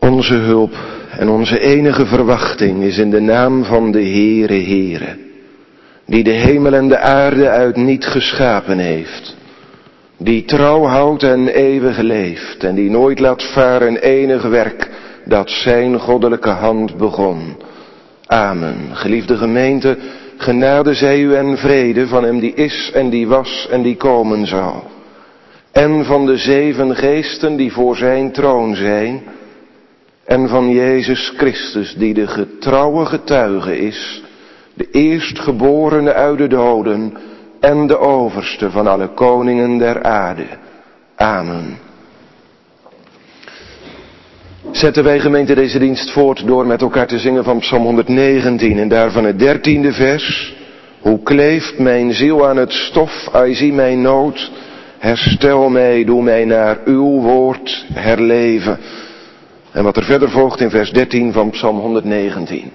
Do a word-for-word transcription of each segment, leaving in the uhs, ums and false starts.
Onze hulp en onze enige verwachting is in de naam van de Heere Heere, die de hemel en de aarde uit niet geschapen heeft, die trouw houdt en eeuwig leeft en die nooit laat varen enig werk dat zijn goddelijke hand begon. Amen. Geliefde gemeente, genade zij u en vrede van hem die is en die was en die komen zal. En van de zeven geesten die voor zijn troon zijn. En van Jezus Christus die de getrouwe getuige is, de eerstgeborene uit de doden en de overste van alle koningen der aarde. Amen. Zetten wij gemeente deze dienst voort door met elkaar te zingen van Psalm honderdnegentien en daarvan het dertiende vers. Hoe kleeft mijn ziel aan het stof, ai zie mijn nood, herstel mij, doe mij naar uw woord herleven. En wat er verder volgt in vers dertien van Psalm honderdnegentien.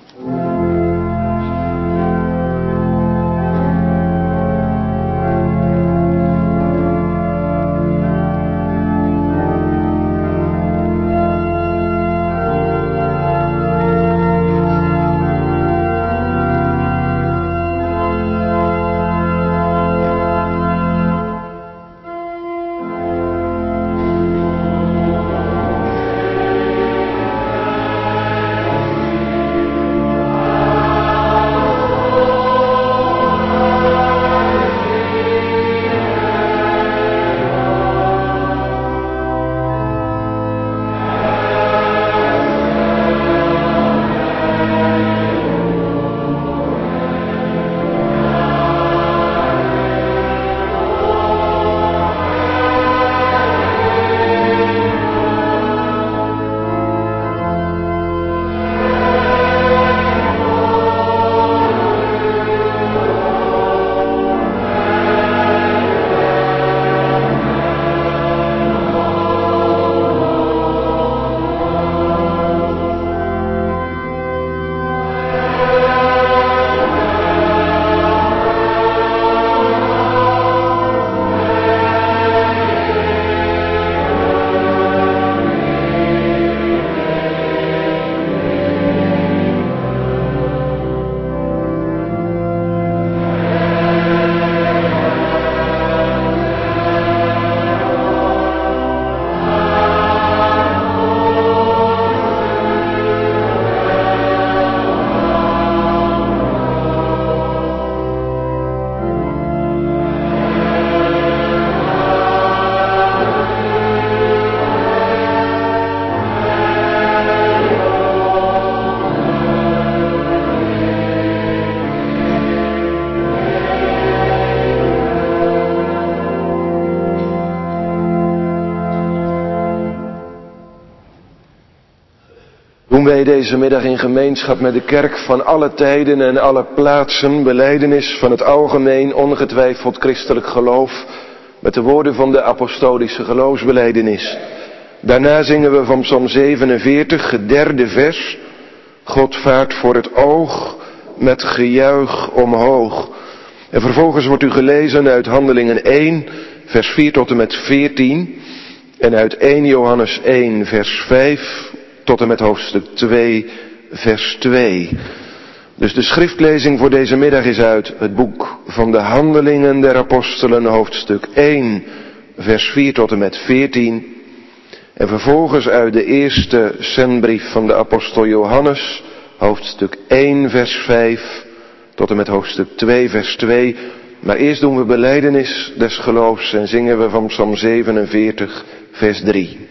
Doen wij deze middag in gemeenschap met de kerk van alle tijden en alle plaatsen belijdenis van het algemeen ongetwijfeld christelijk geloof met de woorden van de apostolische geloofsbelijdenis. Daarna zingen we van Psalm zevenenveertig, het derde vers. God vaart voor het oog met gejuich omhoog. En vervolgens wordt u gelezen uit Handelingen één, vers vier tot en met veertien. En uit eerste Johannes één, vers vijf tot en met hoofdstuk twee, vers twee. Dus de schriftlezing voor deze middag is uit het boek van de Handelingen der Apostelen, hoofdstuk één, vers vier tot en met veertien. En vervolgens uit de eerste zendbrief van de apostel Johannes, hoofdstuk één, vers vijf tot en met hoofdstuk twee, vers twee. Maar eerst doen we belijdenis des geloofs en zingen we van Psalm zevenenveertig, vers drie.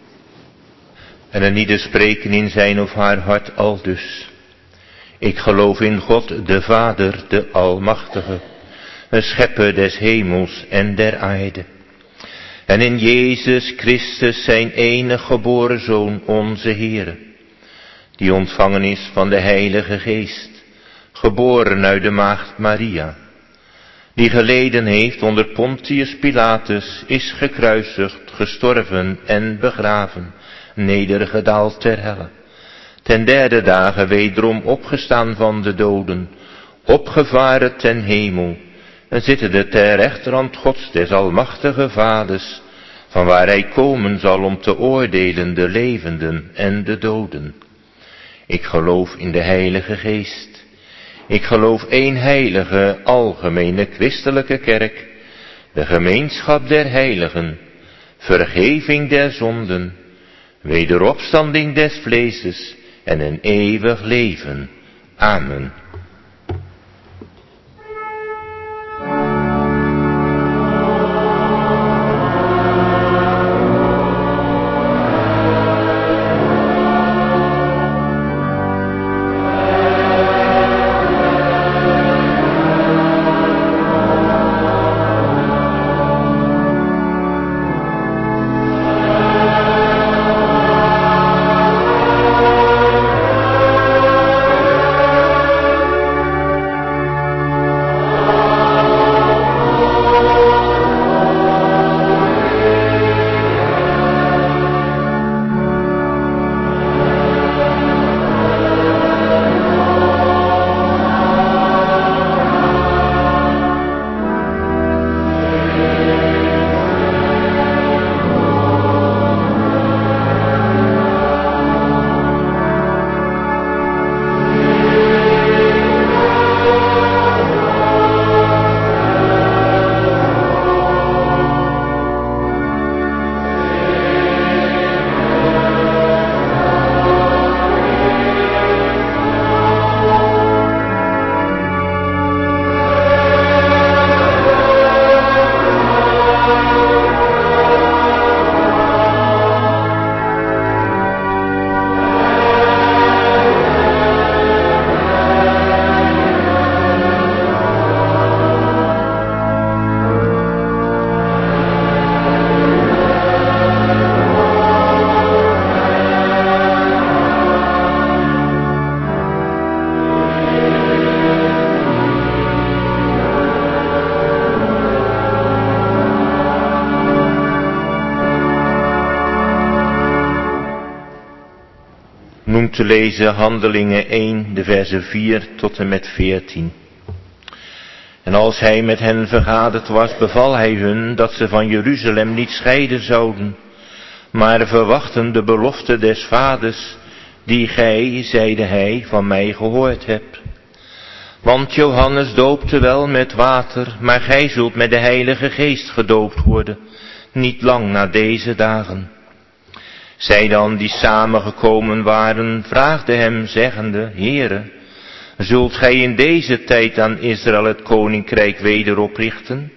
En een ieder spreken in zijn of haar hart aldus. Ik geloof in God, de Vader, de Almachtige, een schepper des hemels en der aarde. En in Jezus Christus, zijn enige geboren Zoon, onze Heere, die ontvangen is van de Heilige Geest, geboren uit de maagd Maria, die geleden heeft onder Pontius Pilatus, is gekruisigd, gestorven en begraven, nedergedaald ter helle, ten derde dagen wederom opgestaan van de doden, opgevaren ten hemel, en zittende ter rechterhand Gods des almachtige Vaders, van waar hij komen zal om te oordelen de levenden en de doden. Ik geloof in de Heilige Geest. Ik geloof één heilige, algemene, christelijke kerk, de gemeenschap der heiligen, vergeving der zonden, wederopstanding des vleeses en een eeuwig leven. Amen. Noem te lezen Handelingen één, de versen vier tot en met veertien. En als hij met hen vergaderd was, beval hij hun dat ze van Jeruzalem niet scheiden zouden, maar verwachten de belofte des vaders, die gij, zeide hij, van mij gehoord hebt. Want Johannes doopte wel met water, maar gij zult met de Heilige Geest gedoopt worden, niet lang na deze dagen. Zij dan, die samengekomen waren, vraagden hem, zeggende, Heere, zult gij in deze tijd aan Israël het koninkrijk wederoprichten?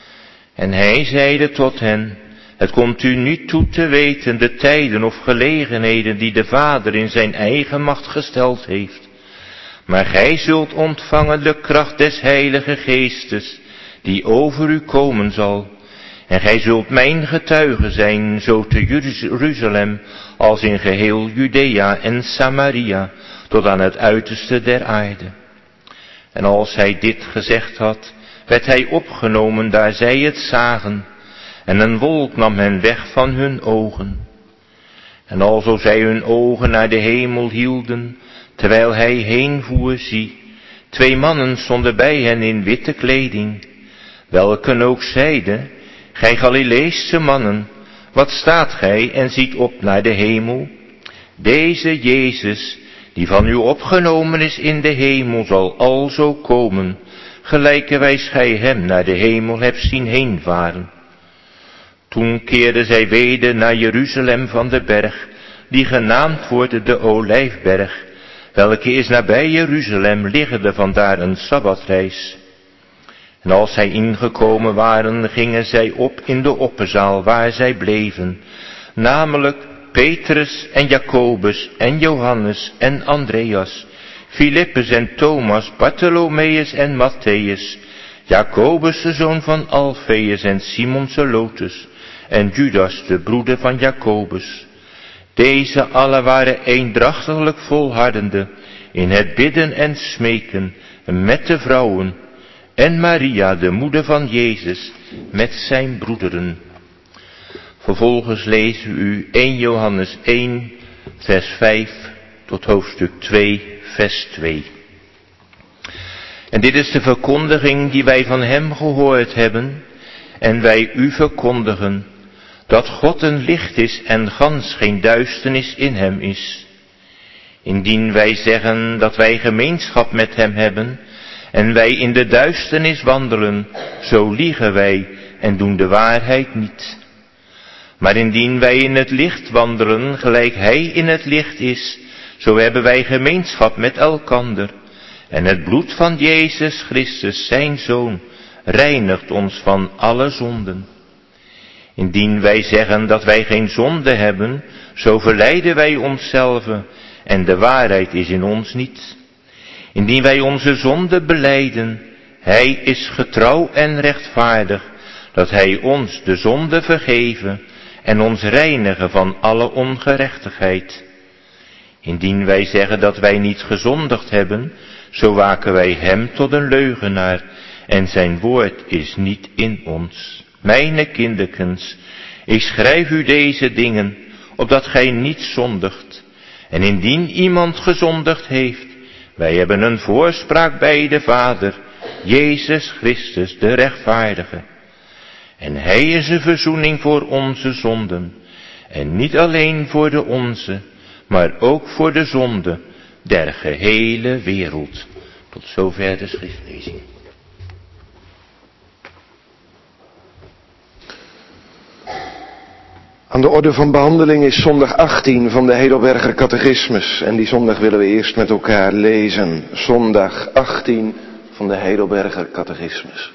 En hij zeide tot hen, het komt u niet toe te weten de tijden of gelegenheden die de Vader in zijn eigen macht gesteld heeft. Maar gij zult ontvangen de kracht des Heilige Geestes, die over u komen zal. En gij zult mijn getuige zijn, zo te Jeruzalem, als in geheel Judea en Samaria, tot aan het uiterste der aarde. En als hij dit gezegd had, werd hij opgenomen daar zij het zagen, en een wolk nam hen weg van hun ogen. En alzo zij hun ogen naar de hemel hielden, terwijl hij heenvoer, zie, twee mannen stonden bij hen in witte kleding, welken ook zeiden, gij Galileese mannen, wat staat gij en ziet op naar de hemel? Deze Jezus, die van u opgenomen is in de hemel, zal alzo komen, gelijkerwijs gij hem naar de hemel hebt zien heenvaren. Toen keerden zij weder naar Jeruzalem van de berg, die genaamd wordt de Olijfberg, welke is nabij Jeruzalem, liggende vandaar een sabbatreis. En als zij ingekomen waren, gingen zij op in de opperzaal waar zij bleven, namelijk Petrus en Jacobus en Johannes en Andreas, Filippus en Thomas, Bartholomeus en Matthäus, Jacobus de zoon van Alfeus en Simon Zelotes, en Judas de broeder van Jacobus. Deze alle waren eendrachtiglijk volhardende in het bidden en smeken met de vrouwen, en Maria, de moeder van Jezus, met zijn broederen. Vervolgens lezen we u eerste Johannes één, vers vijf tot hoofdstuk twee, vers twee. En dit is de verkondiging die wij van hem gehoord hebben, en wij u verkondigen, dat God een licht is en gans geen duisternis in hem is. Indien wij zeggen dat wij gemeenschap met hem hebben en wij in de duisternis wandelen, zo liegen wij en doen de waarheid niet. Maar indien wij in het licht wandelen, gelijk hij in het licht is, zo hebben wij gemeenschap met elkander. En het bloed van Jezus Christus, zijn Zoon, reinigt ons van alle zonden. Indien wij zeggen dat wij geen zonde hebben, zo verleiden wij onszelf en de waarheid is in ons niet. Indien wij onze zonde belijden, hij is getrouw en rechtvaardig, dat hij ons de zonde vergeven en ons reinigen van alle ongerechtigheid. Indien wij zeggen dat wij niet gezondigd hebben, zo maken wij hem tot een leugenaar en zijn woord is niet in ons. Mijne kinderkens, ik schrijf u deze dingen, opdat gij niet zondigt. En indien iemand gezondigd heeft, wij hebben een voorspraak bij de Vader, Jezus Christus de rechtvaardige. En hij is een verzoening voor onze zonden, en niet alleen voor de onze, maar ook voor de zonde der gehele wereld. Tot zover de schriftlezing. Aan de orde van behandeling is zondag achttien van de Heidelberger Catechismus. En die zondag willen we eerst met elkaar lezen. Zondag achttien van de Heidelberger Catechismus.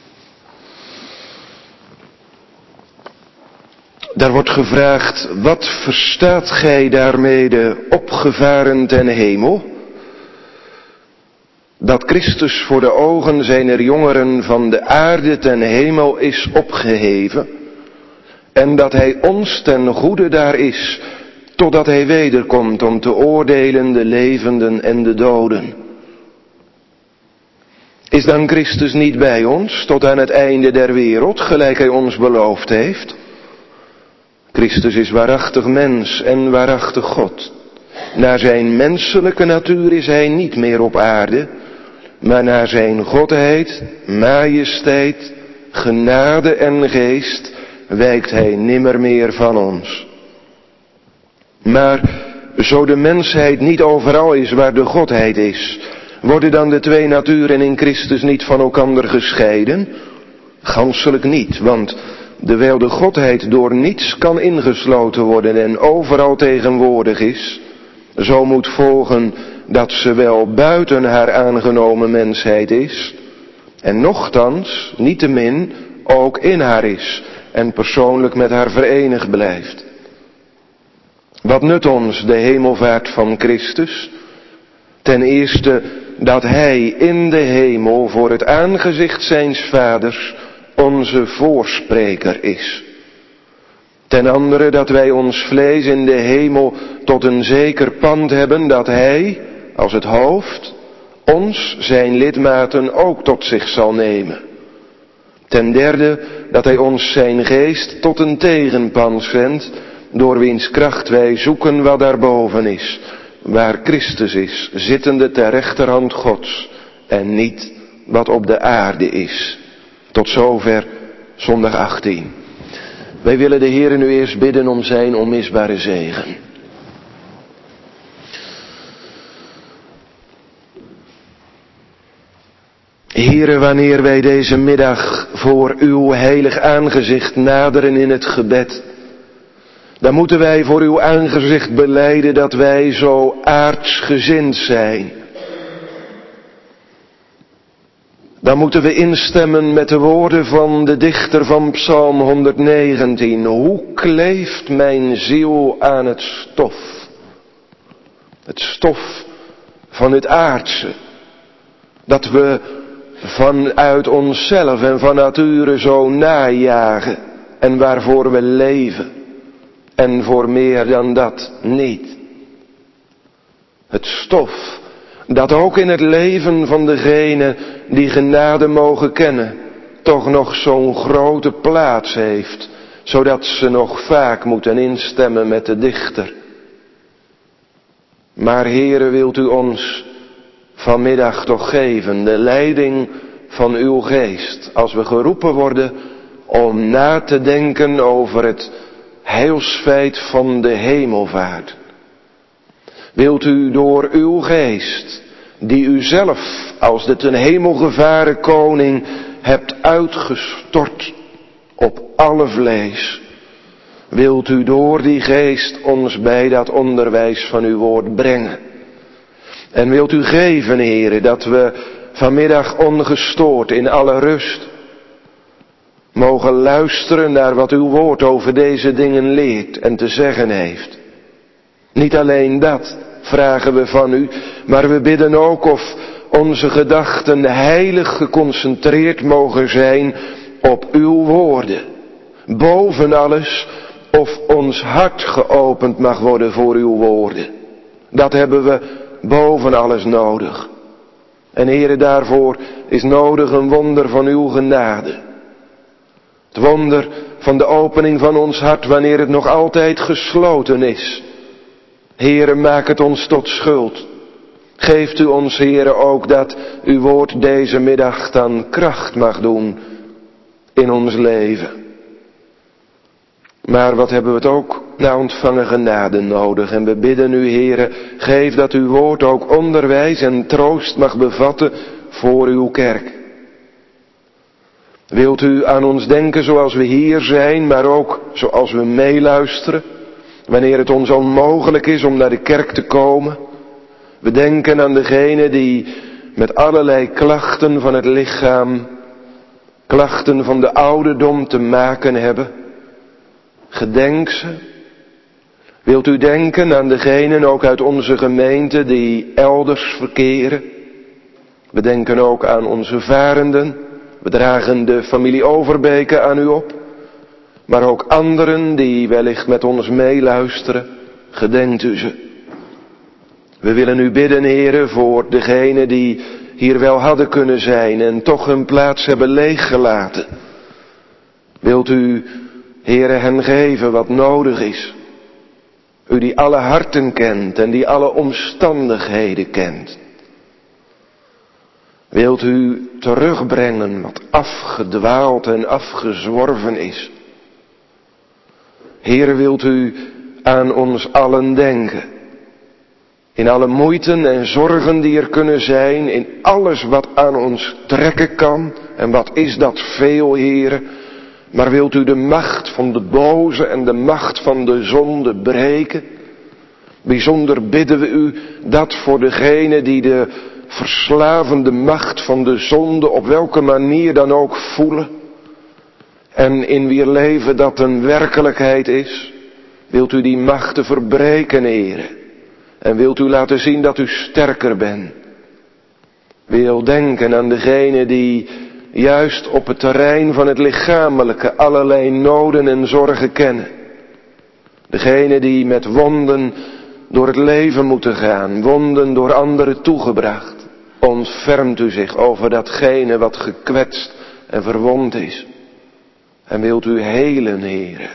Daar wordt gevraagd, wat verstaat gij daarmede opgevaren ten hemel? Dat Christus voor de ogen zijner jongeren van de aarde ten hemel is opgeheven. En dat hij ons ten goede daar is, totdat hij wederkomt om te oordelen de levenden en de doden. Is dan Christus niet bij ons, tot aan het einde der wereld, gelijk hij ons beloofd heeft? Christus is waarachtig mens en waarachtig God. Naar zijn menselijke natuur is hij niet meer op aarde, maar naar zijn godheid, majesteit, genade en geest wijkt hij nimmer meer van ons. Maar zo de mensheid niet overal is waar de godheid is, worden dan de twee naturen in Christus niet van elkander gescheiden? Ganselijk niet, want dewijl de godheid door niets kan ingesloten worden en overal tegenwoordig is, zo moet volgen dat ze wel buiten haar aangenomen mensheid is, en nochtans, niettemin, ook in haar is en persoonlijk met haar verenigd blijft. Wat nut ons de hemelvaart van Christus? Ten eerste dat hij in de hemel voor het aangezicht zijns vaders onze voorspreker is. Ten andere dat wij ons vlees in de hemel tot een zeker pand hebben dat hij, als het hoofd, ons, zijn lidmaten, ook tot zich zal nemen. Ten derde dat hij ons zijn geest tot een tegenpand zendt, door wiens kracht wij zoeken wat daarboven is, waar Christus is, zittende ter rechterhand Gods, en niet wat op de aarde is. Tot zover zondag achttien. Wij willen de Heere nu eerst bidden om zijn onmisbare zegen. Heere, wanneer wij deze middag voor uw heilig aangezicht naderen in het gebed, dan moeten wij voor uw aangezicht belijden dat wij zo aardsgezind zijn. Dan moeten we instemmen met de woorden van de dichter van Psalm honderdnegentien. Hoe kleeft mijn ziel aan het stof? Het stof van het aardse. Dat we vanuit onszelf en van nature zo najagen. En waarvoor we leven. En voor meer dan dat niet. Het stof dat ook in het leven van degene die genade mogen kennen, toch nog zo'n grote plaats heeft, zodat ze nog vaak moeten instemmen met de dichter. Maar Heere, wilt u ons vanmiddag toch geven de leiding van uw geest, als we geroepen worden om na te denken over het heilsfeit van de hemelvaart. Wilt u door uw geest, die u zelf als de ten hemel gevaren koning hebt uitgestort op alle vlees, wilt u door die geest ons bij dat onderwijs van uw woord brengen. En wilt u geven, Heere, dat we vanmiddag ongestoord in alle rust mogen luisteren naar wat uw woord over deze dingen leert en te zeggen heeft. Niet alleen dat vragen we van u, maar we bidden ook of onze gedachten heilig geconcentreerd mogen zijn op uw woorden. Boven alles of ons hart geopend mag worden voor uw woorden. Dat hebben we boven alles nodig. En Heere, daarvoor is nodig een wonder van uw genade. Het wonder van de opening van ons hart wanneer het nog altijd gesloten is. Heere, maak het ons tot schuld. Geeft u ons, Heere, ook dat uw woord deze middag dan kracht mag doen in ons leven. Maar wat hebben we het ook na ontvangen genade nodig. En we bidden u, Heere, geef dat uw woord ook onderwijs en troost mag bevatten voor uw kerk. Wilt u aan ons denken zoals we hier zijn, maar ook zoals we meeluisteren, wanneer het ons onmogelijk is om naar de kerk te komen. We denken aan degenen die met allerlei klachten van het lichaam, klachten van de ouderdom te maken hebben. Gedenk ze. Wilt u denken aan degenen ook uit onze gemeente die elders verkeren. We denken ook aan onze varenden. We dragen de familie Overbeke aan u op. Maar ook anderen die wellicht met ons meeluisteren. Gedenkt u ze. We willen u bidden, Heere, voor degenen die hier wel hadden kunnen zijn en toch hun plaats hebben leeggelaten. Wilt u, Heere, hen geven wat nodig is. U die alle harten kent en die alle omstandigheden kent. Wilt u terugbrengen wat afgedwaald en afgezworven is. Heere, wilt u aan ons allen denken. In alle moeiten en zorgen die er kunnen zijn, in alles wat aan ons trekken kan. En wat is dat veel, Heere. Maar wilt u de macht van de boze en de macht van de zonde breken? Bijzonder bidden we u dat voor degene die de verslavende macht van de zonde op welke manier dan ook voelen. En in wier leven dat een werkelijkheid is. Wilt u die machten verbreken, Heere. En wilt u laten zien dat u sterker bent. Wil denken aan degene die juist op het terrein van het lichamelijke allerlei noden en zorgen kennen. Degene die met wonden door het leven moeten gaan, wonden door anderen toegebracht. Ontfermt u zich over datgene wat gekwetst en verwond is. En wilt u helen, Heere.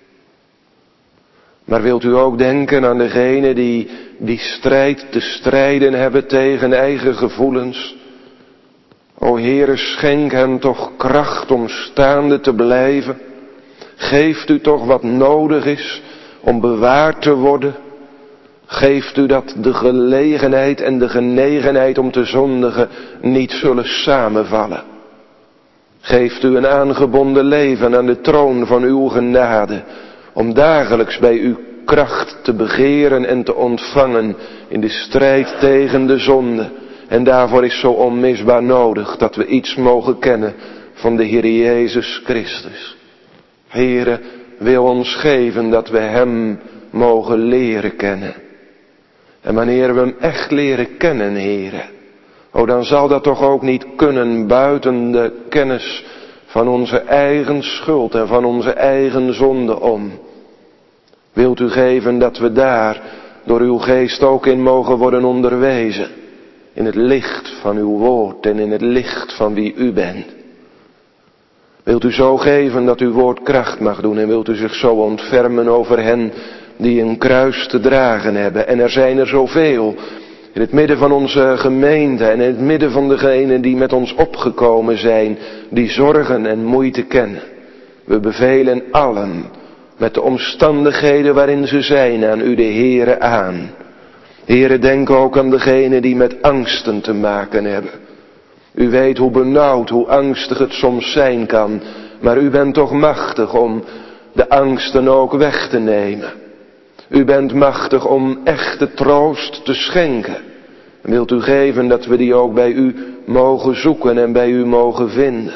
Maar wilt u ook denken aan degene die die strijd te strijden hebben tegen eigen gevoelens. O Heere, schenk hen toch kracht om staande te blijven. Geeft u toch wat nodig is om bewaard te worden. Geeft u dat de gelegenheid en de genegenheid om te zondigen niet zullen samenvallen. Geeft u een aangebonden leven aan de troon van uw genade, om dagelijks bij uw kracht te begeren en te ontvangen in de strijd tegen de zonde. En daarvoor is zo onmisbaar nodig dat we iets mogen kennen van de Heer Jezus Christus. Heere, wil ons geven dat we Hem mogen leren kennen. En wanneer we Hem echt leren kennen, Heere, o dan zal dat toch ook niet kunnen buiten de kennis van onze eigen schuld en van onze eigen zonde om. Wilt u geven dat we daar door uw geest ook in mogen worden onderwezen. In het licht van uw woord en in het licht van wie u bent. Wilt u zo geven dat uw woord kracht mag doen en wilt u zich zo ontfermen over hen die een kruis te dragen hebben. En er zijn er zoveel in het midden van onze gemeente en in het midden van degenen die met ons opgekomen zijn, die zorgen en moeite kennen. We bevelen allen met de omstandigheden waarin ze zijn aan u de Heere aan. Heere, denk ook aan degenen die met angsten te maken hebben. U weet hoe benauwd, hoe angstig het soms zijn kan, maar u bent toch machtig om de angsten ook weg te nemen. U bent machtig om echte troost te schenken. Wilt u geven dat we die ook bij u mogen zoeken en bij u mogen vinden.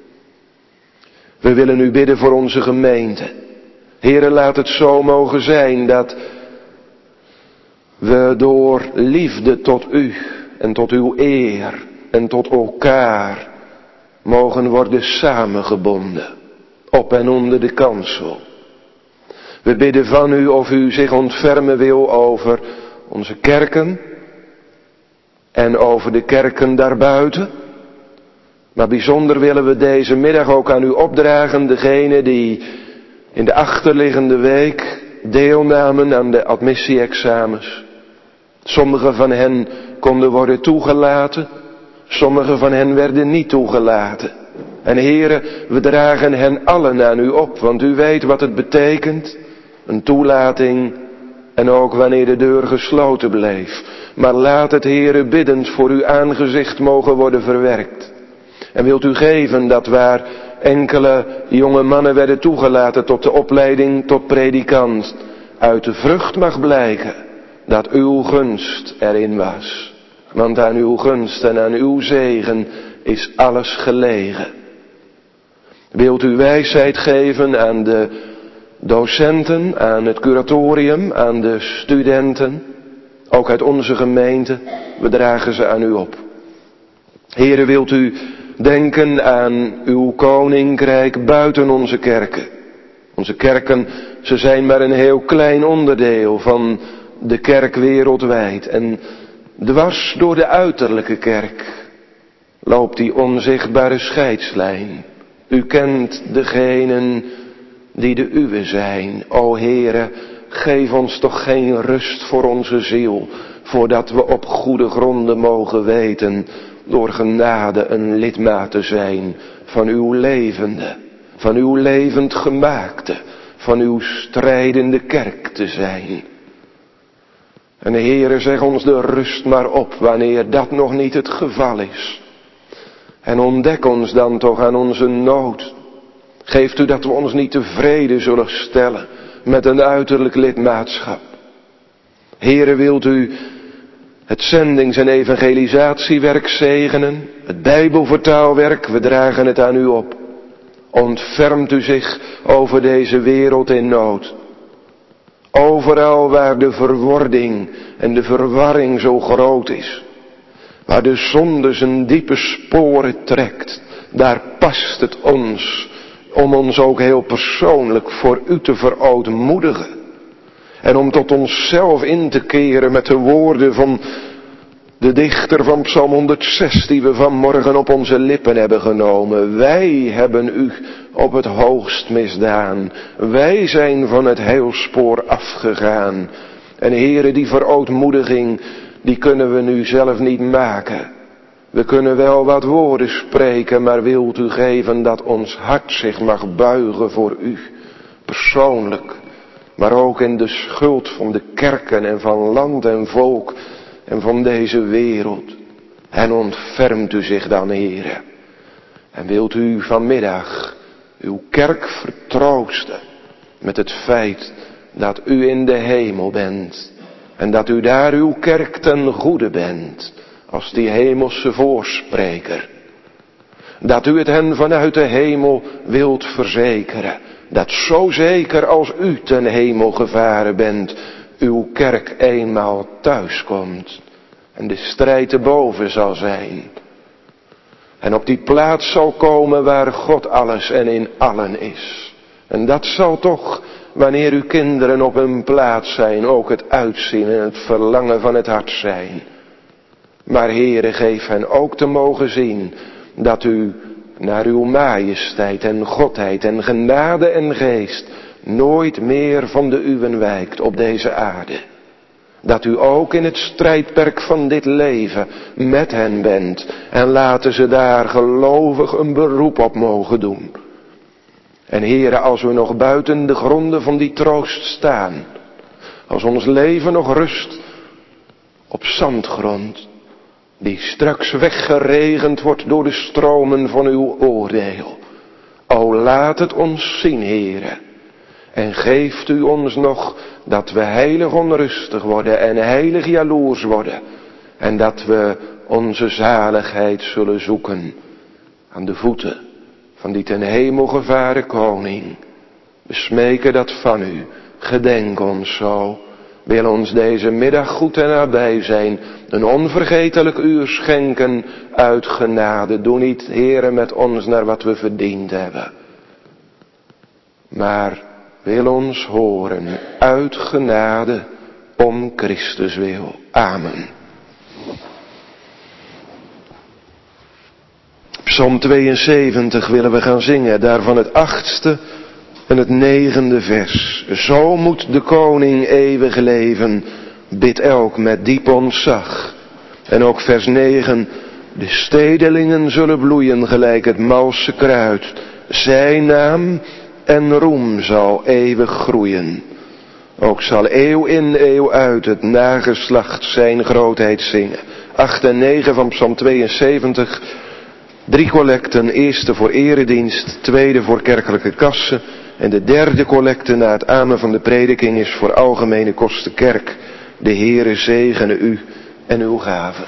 We willen u bidden voor onze gemeente. Heere, laat het zo mogen zijn dat we door liefde tot u en tot uw eer en tot elkaar mogen worden samengebonden op en onder de kansel. We bidden van u of u zich ontfermen wil over onze kerken en over de kerken daarbuiten. Maar bijzonder willen we deze middag ook aan u opdragen, degenen die in de achterliggende week deelnamen aan de admissie-examens. Sommigen van hen konden worden toegelaten, sommigen van hen werden niet toegelaten. En Heere, we dragen hen allen aan u op, want u weet wat het betekent, een toelating en ook wanneer de deur gesloten bleef. Maar laat het, Heere, biddend voor uw aangezicht mogen worden verwerkt. En wilt u geven dat waar enkele jonge mannen werden toegelaten tot de opleiding tot predikant, uit de vrucht mag blijken dat uw gunst erin was. Want aan uw gunst en aan uw zegen is alles gelegen. Wilt u wijsheid geven aan de docenten, aan het curatorium, aan de studenten, ook uit onze gemeente, we dragen ze aan u op. Heere, wilt u denken aan uw koninkrijk buiten onze kerken. Onze kerken, ze zijn maar een heel klein onderdeel van de kerk wereldwijd. En dwars door de uiterlijke kerk loopt die onzichtbare scheidslijn. U kent degenen die de uwe zijn. O Heere, geef ons toch geen rust voor onze ziel, voordat we op goede gronden mogen weten door genade een lidmaat te zijn van uw levende, van uw levend gemaakte, van uw strijdende kerk te zijn. En Heere, zeg ons de rust maar op wanneer dat nog niet het geval is. En ontdek ons dan toch aan onze nood. Geeft u dat we ons niet tevreden zullen stellen met een uiterlijk lidmaatschap. Heere, wilt u het zendings- en evangelisatiewerk zegenen, het bijbelvertaalwerk, we dragen het aan u op. Ontfermt u zich over deze wereld in nood. Overal waar de verwording en de verwarring zo groot is, waar de zonde zijn diepe sporen trekt, daar past het ons om ons ook heel persoonlijk voor u te verootmoedigen. En om tot onszelf in te keren met de woorden van de dichter van Psalm honderdzes die we vanmorgen op onze lippen hebben genomen. Wij hebben u op het hoogst misdaan. Wij zijn van het heilspoor afgegaan. En Heere, die verootmoediging, die kunnen we nu zelf niet maken. We kunnen wel wat woorden spreken, maar wilt u geven dat ons hart zich mag buigen voor u, persoonlijk. Maar ook in de schuld van de kerken en van land en volk en van deze wereld. En ontfermt u zich dan, Heere. En wilt u vanmiddag uw kerk vertroosten met het feit dat u in de hemel bent. En dat u daar uw kerk ten goede bent, als die hemelse voorspreker. Dat u het hen vanuit de hemel wilt verzekeren. Dat zo zeker als u ten hemel gevaren bent, uw kerk eenmaal thuiskomt. En de strijd erboven zal zijn. En op die plaats zal komen waar God alles en in allen is. En dat zal toch, wanneer uw kinderen op hun plaats zijn, ook het uitzien en het verlangen van het hart zijn. Maar Heere, geef hen ook te mogen zien dat u naar uw majesteit en godheid en genade en geest nooit meer van de uwen wijkt op deze aarde. Dat u ook in het strijdperk van dit leven met hen bent en laten ze daar gelovig een beroep op mogen doen. En Heere, als we nog buiten de gronden van die troost staan, als ons leven nog rust op zandgrond, die straks weggeregend wordt door de stromen van uw oordeel. O laat het ons zien, Heere, en geeft u ons nog dat we heilig onrustig worden en heilig jaloers worden, en dat we onze zaligheid zullen zoeken aan de voeten van die ten hemel gevaren koning. We smeken dat van u, gedenk ons zo. Wil ons deze middag goed en nabij zijn, een onvergetelijk uur schenken uit genade. Doe niet, Heere, met ons naar wat we verdiend hebben, maar wil ons horen uit genade om Christus wil. Amen. Psalm tweeënzeventig willen we gaan zingen, daarvan het achtste en het negende vers. Zo moet de koning eeuwig leven, bidt elk met diep ontzag. En ook vers negen, de stedelingen zullen bloeien gelijk het malse kruid. Zijn naam en roem zal eeuwig groeien. Ook zal eeuw in eeuw uit het nageslacht zijn grootheid zingen. acht en negen van Psalm tweeënzeventig. Drie collecten, eerste voor eredienst, tweede voor kerkelijke kassen en de derde collecte na het amen van de prediking is voor algemene kostenkerk. De Heere zegene u en uw gaven.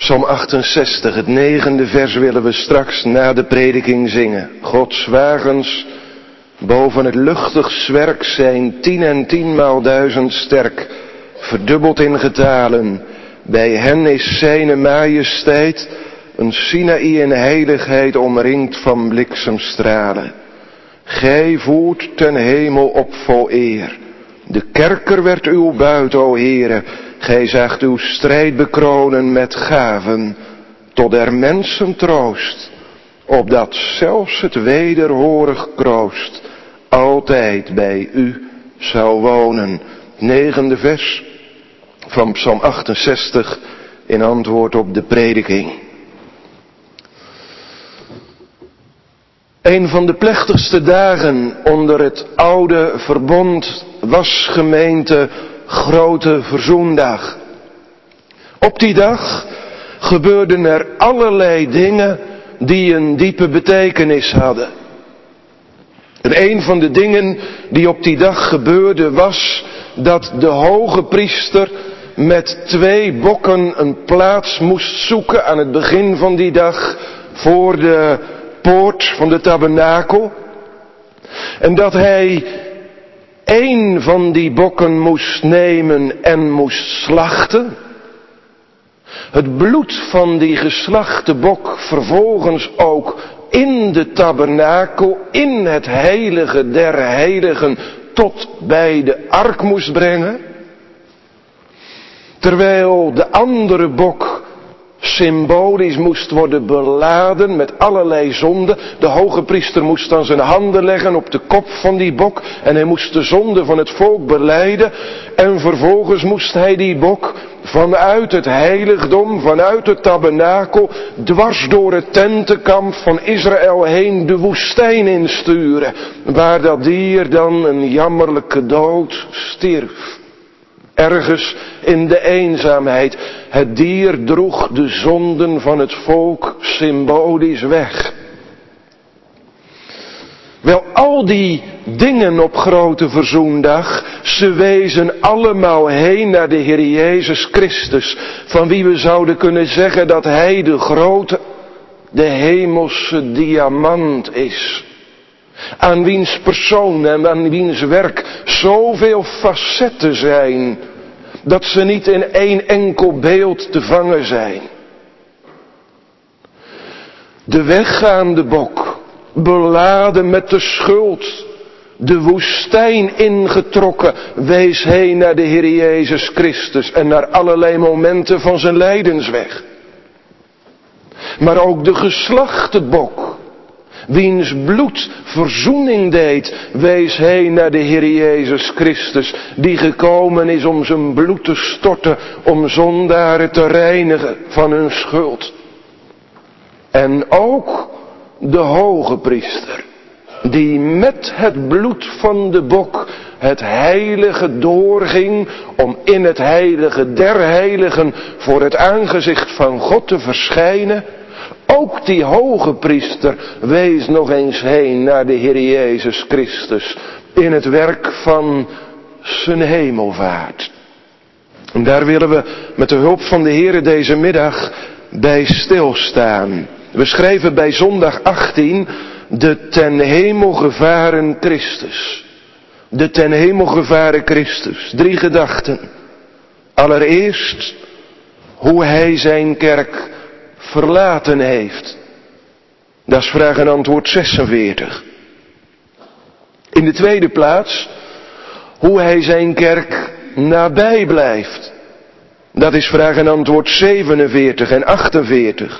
Psalm achtenzestig, het negende vers willen we straks na de prediking zingen. Gods wagens boven het luchtig zwerk zijn tien en tienmaal duizend sterk, verdubbeld in getalen. Bij hen is zijne majesteit, een Sinaï in heiligheid omringd van bliksemstralen. Gij voert ten hemel op vol eer. De kerker werd uw buit, o Heere. Gij zaagt uw strijd bekronen met gaven, tot der mensen troost, opdat zelfs het wederhorig kroost altijd bij u zou wonen. Negende vers van Psalm achtenzestig in antwoord op de prediking. Een van de plechtigste dagen onder het oude verbond was, gemeente, Grote Verzoendag. Op die dag gebeurden er allerlei dingen die een diepe betekenis hadden. En een van de dingen die op die dag gebeurde was dat de hoge priester met twee bokken een plaats moest zoeken aan het begin van die dag voor de poort van de tabernakel. En dat hij één van die bokken moest nemen en moest slachten. Het bloed van die geslachte bok vervolgens ook in de tabernakel, in het heilige der heiligen, tot bij de ark moest brengen. Terwijl de andere bok symbolisch moest worden beladen met allerlei zonden. De hoge priester moest dan zijn handen leggen op de kop van die bok en hij moest de zonde van het volk belijden. En vervolgens moest hij die bok vanuit het heiligdom, vanuit het tabernakel, dwars door het tentenkamp van Israël heen de woestijn insturen, waar dat dier dan een jammerlijke dood stierf. Ergens in de eenzaamheid. Het dier droeg de zonden van het volk symbolisch weg. Wel, al die dingen op Grote Verzoendag, ze wezen allemaal heen naar de Heer Jezus Christus, van wie we zouden kunnen zeggen dat Hij de grote, de hemelse diamant is. Aan wiens persoon en aan wiens werk zoveel facetten zijn, dat ze niet in één enkel beeld te vangen zijn. De weggaande bok, beladen met de schuld, de woestijn ingetrokken, wees heen naar de Heer Jezus Christus en naar allerlei momenten van zijn lijdensweg. Maar ook de geslachte bok, wiens bloed verzoening deed, wees heen naar de Heer Jezus Christus, die gekomen is om zijn bloed te storten, om zondaren te reinigen van hun schuld. En ook de hoge priester, die met het bloed van de bok het heilige doorging, om in het heilige der heiligen voor het aangezicht van God te verschijnen. Ook die hoge priester wees nog eens heen naar de Heer Jezus Christus in het werk van zijn hemelvaart. En daar willen we met de hulp van de Heer deze middag bij stilstaan. We schrijven bij zondag achttien de ten hemel gevaren Christus. De ten hemel gevaren Christus. Drie gedachten. Allereerst hoe hij zijn kerk verlaten heeft. Dat is vraag en antwoord zesenveertig. In de tweede plaats hoe hij zijn kerk nabij blijft. Dat is vraag en antwoord zevenenveertig en achtenveertig.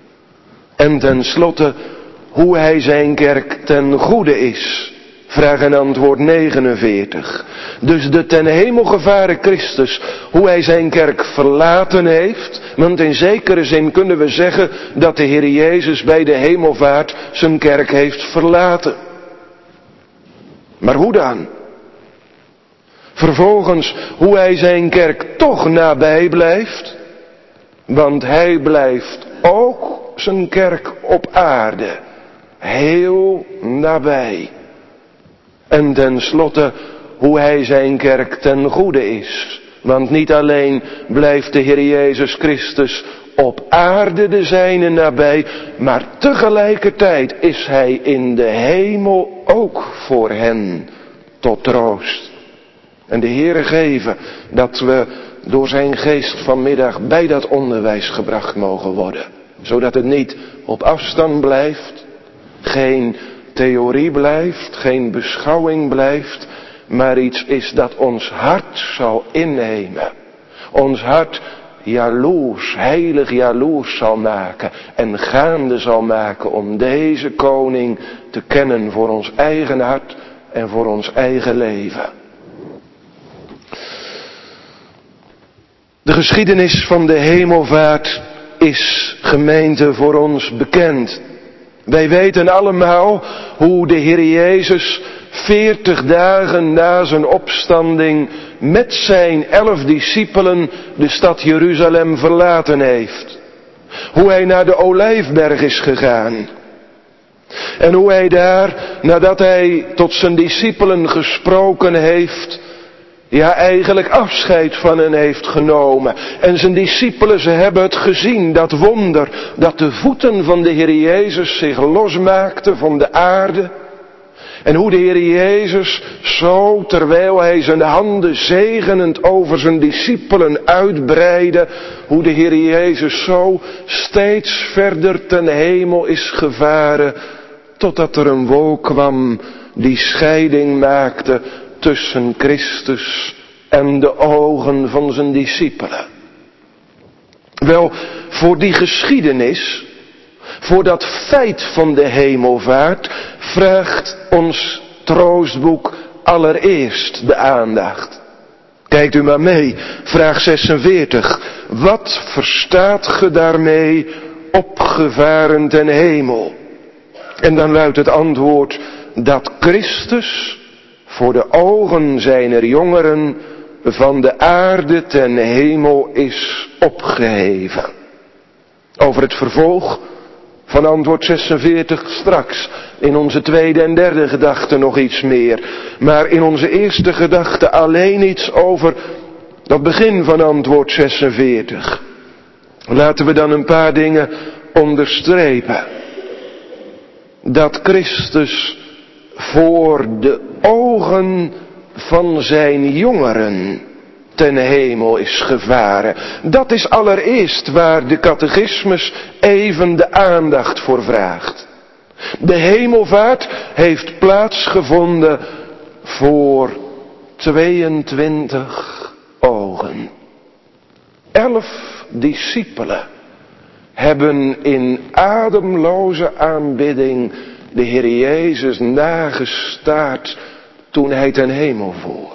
En tenslotte hoe hij zijn kerk ten goede is. Vraag en antwoord negenenveertig. Dus de ten hemel gevaren Christus, hoe hij zijn kerk verlaten heeft. Want in zekere zin kunnen we zeggen dat de Heer Jezus bij de hemelvaart zijn kerk heeft verlaten. Maar hoe dan? Vervolgens hoe hij zijn kerk toch nabij blijft. Want hij blijft ook zijn kerk op aarde. Heel nabij. En tenslotte hoe hij zijn kerk ten goede is. Want niet alleen blijft de Heer Jezus Christus op aarde de zijnen nabij, maar tegelijkertijd is hij in de hemel ook voor hen tot troost. En de Heere geven dat we door zijn geest vanmiddag bij dat onderwijs gebracht mogen worden. Zodat het niet op afstand blijft, geen theorie blijft, geen beschouwing blijft, maar iets is dat ons hart zal innemen. Ons hart jaloers, heilig jaloers zal maken en gaande zal maken om deze koning te kennen voor ons eigen hart en voor ons eigen leven. De geschiedenis van de hemelvaart is, gemeente, voor ons bekend. Wij weten allemaal hoe de Heer Jezus veertig dagen na zijn opstanding met zijn elf discipelen de stad Jeruzalem verlaten heeft. Hoe hij naar de Olijfberg is gegaan. En hoe hij daar, nadat hij tot zijn discipelen gesproken heeft, ja, eigenlijk afscheid van hen heeft genomen. En zijn discipelen, ze hebben het gezien, dat wonder, dat de voeten van de Heer Jezus zich losmaakten van de aarde. En hoe de Heer Jezus zo, terwijl hij zijn handen zegenend over zijn discipelen uitbreidde, hoe de Heer Jezus zo steeds verder ten hemel is gevaren, totdat er een wolk kwam die scheiding maakte tussen Christus en de ogen van zijn discipelen. Wel, voor die geschiedenis, voor dat feit van de hemelvaart, vraagt ons troostboek allereerst de aandacht. Kijkt u maar mee, vraag zesenveertig. Wat verstaat ge daarmee, opgevaren ten hemel? En dan luidt het antwoord dat Christus voor de ogen zijner jongeren van de aarde ten hemel is opgeheven. Over het vervolg van antwoord zesenveertig straks. In onze tweede en derde gedachte nog iets meer. Maar in onze eerste gedachte alleen iets over dat begin van antwoord zesenveertig. Laten we dan een paar dingen onderstrepen. Dat Christus voor de ogen van zijn jongeren ten hemel is gevaren. Dat is allereerst waar de catechismus even de aandacht voor vraagt. De hemelvaart heeft plaatsgevonden voor tweeëntwintig ogen. Elf discipelen hebben in ademloze aanbidding de Heer Jezus nagestaard toen hij ten hemel voer.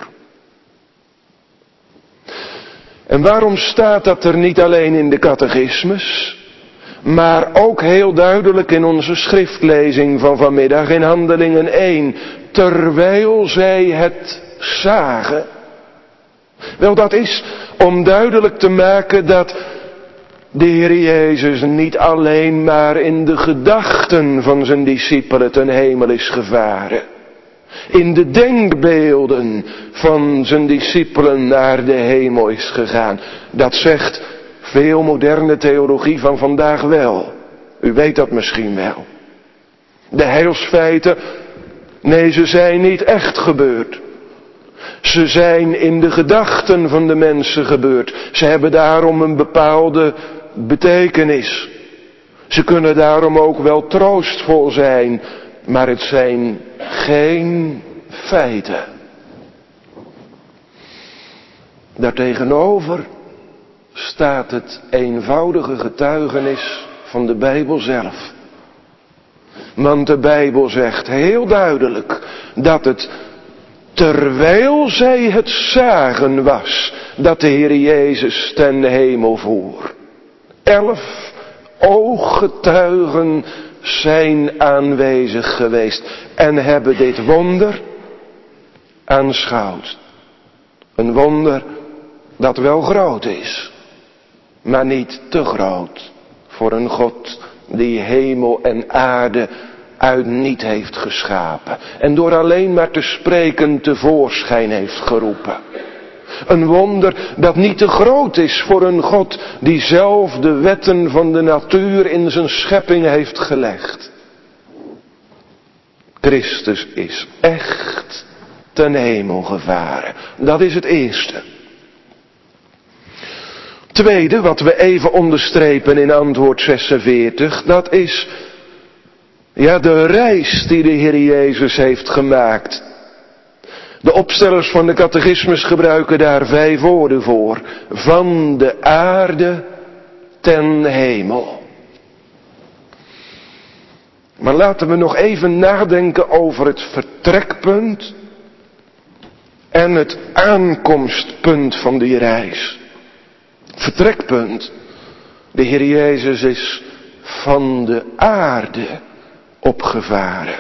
En waarom staat dat er niet alleen in de catechismus, maar ook heel duidelijk in onze schriftlezing van vanmiddag in Handelingen één, terwijl zij het zagen? Wel, dat is om duidelijk te maken dat de Heer Jezus niet alleen maar in de gedachten van zijn discipelen ten hemel is gevaren. In de denkbeelden van zijn discipelen naar de hemel is gegaan. Dat zegt veel moderne theologie van vandaag wel. U weet dat misschien wel. De heilsfeiten, nee, ze zijn niet echt gebeurd. Ze zijn in de gedachten van de mensen gebeurd. Ze hebben daarom een bepaalde betekenis. Ze kunnen daarom ook wel troostvol zijn, maar het zijn geen feiten. Daartegenover staat het eenvoudige getuigenis van de Bijbel zelf. Want de Bijbel zegt heel duidelijk dat het terwijl zij het zagen was dat de Heer Jezus ten hemel voer. Elf ooggetuigen zijn aanwezig geweest en hebben dit wonder aanschouwd. Een wonder dat wel groot is, maar niet te groot voor een God die hemel en aarde uit niet heeft geschapen en door alleen maar te spreken tevoorschijn heeft geroepen. Een wonder dat niet te groot is voor een God die zelf de wetten van de natuur in zijn schepping heeft gelegd. Christus is echt ten hemel gevaren. Dat is het eerste. Tweede, wat we even onderstrepen in antwoord zesenveertig, dat is ja, de reis die de Heer Jezus heeft gemaakt. De opstellers van de catechismus gebruiken daar vijf woorden voor. Van de aarde ten hemel. Maar laten we nog even nadenken over het vertrekpunt en het aankomstpunt van die reis. Vertrekpunt. De Heer Jezus is van de aarde opgevaren.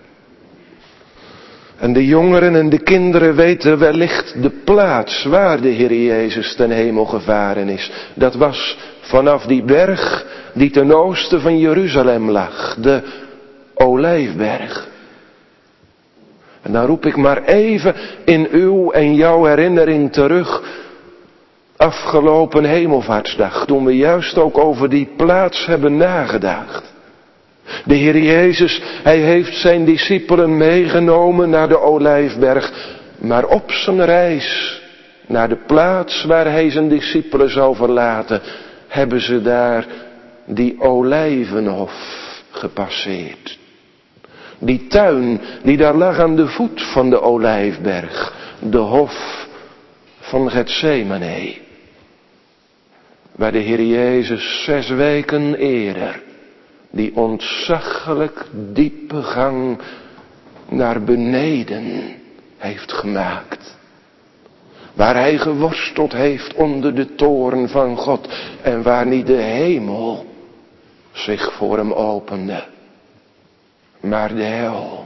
En de jongeren en de kinderen weten wellicht de plaats waar de Heer Jezus ten hemel gevaren is. Dat was vanaf die berg die ten oosten van Jeruzalem lag, de Olijfberg. En dan roep ik maar even in uw en jouw herinnering terug, afgelopen Hemelvaartsdag, toen we juist ook over die plaats hebben nagedacht. De Heer Jezus, hij heeft zijn discipelen meegenomen naar de Olijfberg, maar op zijn reis naar de plaats waar hij zijn discipelen zou verlaten, hebben ze daar die olijvenhof gepasseerd. Die tuin die daar lag aan de voet van de Olijfberg, de hof van Getsemane, waar de Heer Jezus zes weken eerder die ontzaglijk diepe gang naar beneden heeft gemaakt. Waar hij geworsteld heeft onder de toorn van God en waar niet de hemel zich voor hem opende, maar de hel.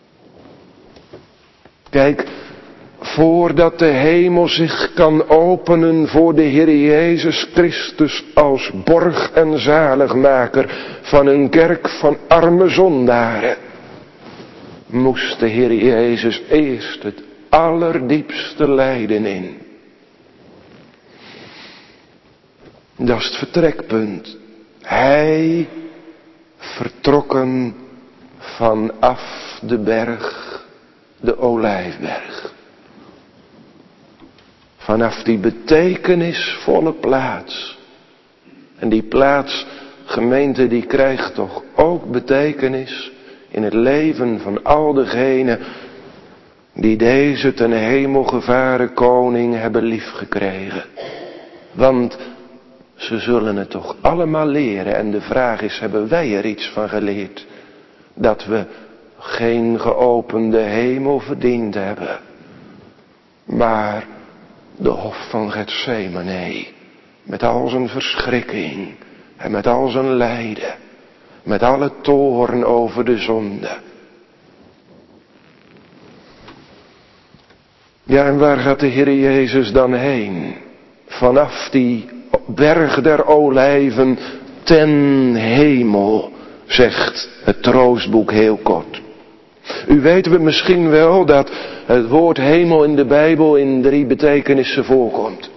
Kijk, voordat de hemel zich kan openen voor de Heer Jezus Christus als borg en zaligmaker van een kerk van arme zondaren, moest de Heer Jezus eerst het allerdiepste lijden in. Dat is het vertrekpunt. Hij vertrokken vanaf de berg, de Olijfberg. Vanaf die betekenisvolle plaats. En die plaats, gemeente, die krijgt toch ook betekenis in het leven van al degenen die deze ten hemel gevaren koning hebben liefgekregen. Want ze zullen het toch allemaal leren. En de vraag is, hebben wij er iets van geleerd? Dat we geen geopende hemel verdiend hebben. Maar de hof van Getsemane. Met al zijn verschrikking. En met al zijn lijden. Met alle toorn over de zonde. Ja, en waar gaat de Heer Jezus dan heen? Vanaf die berg der olijven ten hemel, zegt het troostboek heel kort. U weet misschien wel dat het woord hemel in de Bijbel in drie betekenissen voorkomt.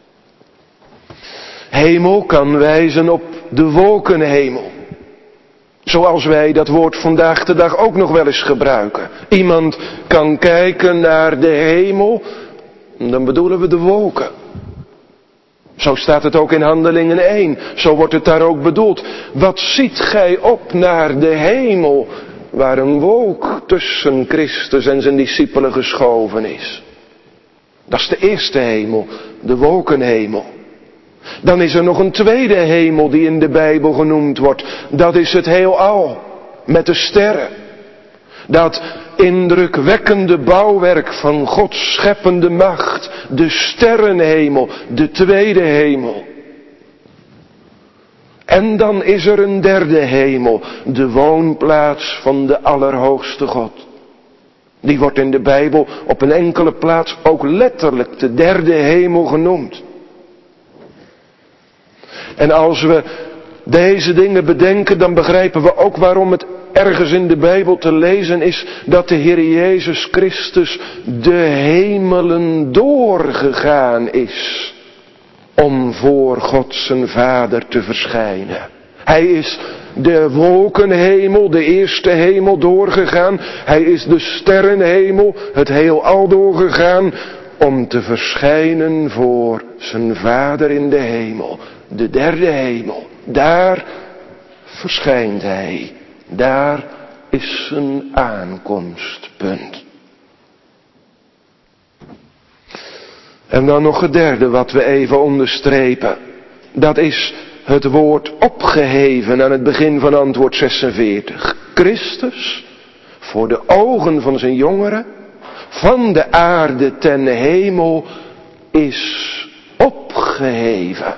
Hemel kan wijzen op de wolkenhemel. Zoals wij dat woord vandaag de dag ook nog wel eens gebruiken. Iemand kan kijken naar de hemel, dan bedoelen we de wolken. Zo staat het ook in Handelingen één. Zo wordt het daar ook bedoeld. Wat ziet gij op naar de hemel, waar een wolk tussen Christus en zijn discipelen geschoven is? Dat is de eerste hemel, de wolkenhemel. Dan is er nog een tweede hemel die in de Bijbel genoemd wordt. Dat is het heelal, met de sterren. Dat indrukwekkende bouwwerk van Gods scheppende macht. De sterrenhemel, de tweede hemel. En dan is er een derde hemel, de woonplaats van de Allerhoogste God. Die wordt in de Bijbel op een enkele plaats ook letterlijk de derde hemel genoemd. En als we deze dingen bedenken, dan begrijpen we ook waarom het ergens in de Bijbel te lezen is dat de Heer Jezus Christus de hemelen doorgegaan is om voor God zijn Vader te verschijnen. Hij is de wolkenhemel, de eerste hemel doorgegaan. Hij is de sterrenhemel, het heelal doorgegaan om te verschijnen voor zijn Vader in de hemel. De derde hemel, daar verschijnt hij. Daar is zijn aankomstpunt. En dan nog het derde wat we even onderstrepen. Dat is het woord opgeheven aan het begin van antwoord zesenveertig. Christus, voor de ogen van zijn jongeren, van de aarde ten hemel, is opgeheven.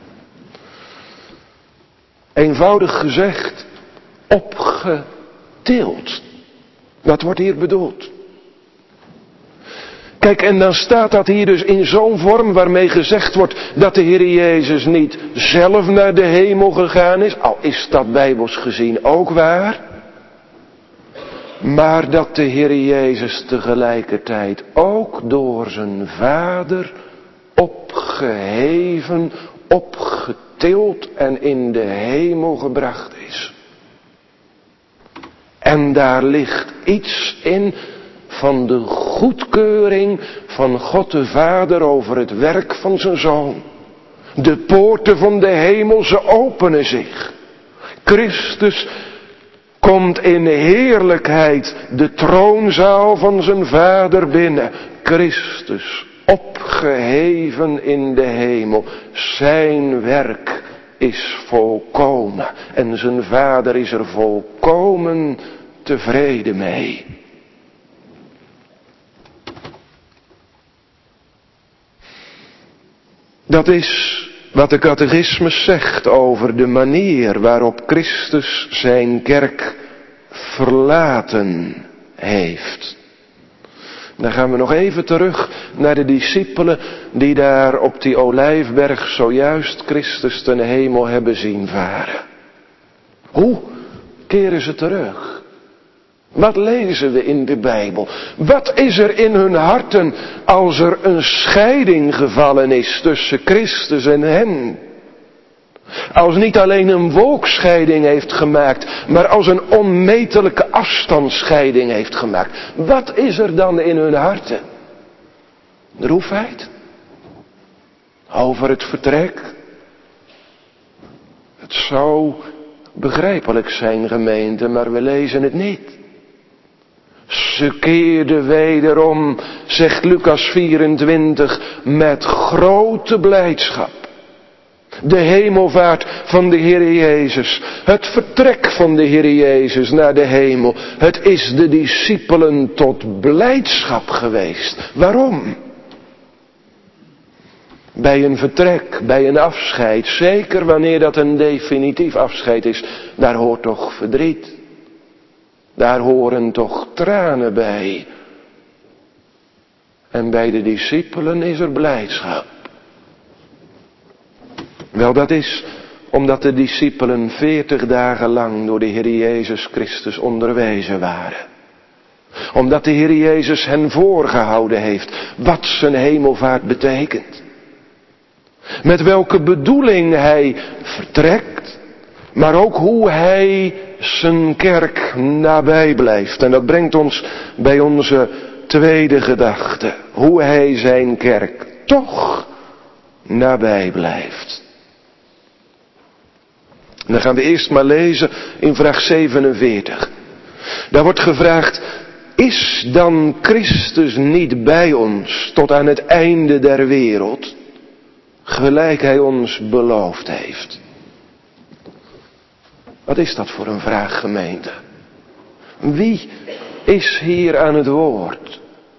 Eenvoudig gezegd, opgetild. Dat wordt hier bedoeld. Kijk, en dan staat dat hier dus in zo'n vorm waarmee gezegd wordt dat de Heer Jezus niet zelf naar de hemel gegaan is. Al is dat bijbels gezien ook waar. Maar dat de Heer Jezus tegelijkertijd ook door zijn Vader opgeheven, opgetild en in de hemel gebracht is. En daar ligt iets in van de goedkeuring van God de Vader over het werk van zijn Zoon. De poorten van de hemel, ze openen zich. Christus komt in heerlijkheid de troonzaal van zijn Vader binnen. Christus, opgeheven in de hemel. Zijn werk is volkomen. En zijn Vader is er volkomen tevreden mee. Dat is wat de catechismus zegt over de manier waarop Christus zijn kerk verlaten heeft. Dan gaan we nog even terug naar de discipelen die daar op die olijfberg zojuist Christus ten hemel hebben zien varen. Hoe keren ze terug? Wat lezen we in de Bijbel? Wat is er in hun harten als er een scheiding gevallen is tussen Christus en hen? Als niet alleen een wolkscheiding heeft gemaakt, maar als een onmetelijke afstandsscheiding heeft gemaakt. Wat is er dan in hun harten? Droefheid? Over het vertrek? Het zou begrijpelijk zijn, gemeente, maar we lezen het niet. Ze keerden wederom, zegt Lucas vierentwintig, met grote blijdschap. De hemelvaart van de Heer Jezus, het vertrek van de Heer Jezus naar de hemel, het is de discipelen tot blijdschap geweest. Waarom? Bij een vertrek, bij een afscheid, zeker wanneer dat een definitief afscheid is, daar hoort toch verdriet. Daar horen toch tranen bij. En bij de discipelen is er blijdschap. Wel, dat is omdat de discipelen veertig dagen lang door de Heer Jezus Christus onderwezen waren. Omdat de Heer Jezus hen voorgehouden heeft wat zijn hemelvaart betekent. Met welke bedoeling hij vertrekt, maar ook hoe hij zijn kerk nabij blijft. En dat brengt ons bij onze tweede gedachte. Hoe hij zijn kerk toch nabij blijft. En dan gaan we eerst maar lezen in vraag zevenenveertig. Daar wordt gevraagd, is dan Christus niet bij ons tot aan het einde der wereld, gelijk hij ons beloofd heeft? Wat is dat voor een vraag, gemeente? Wie is hier aan het woord?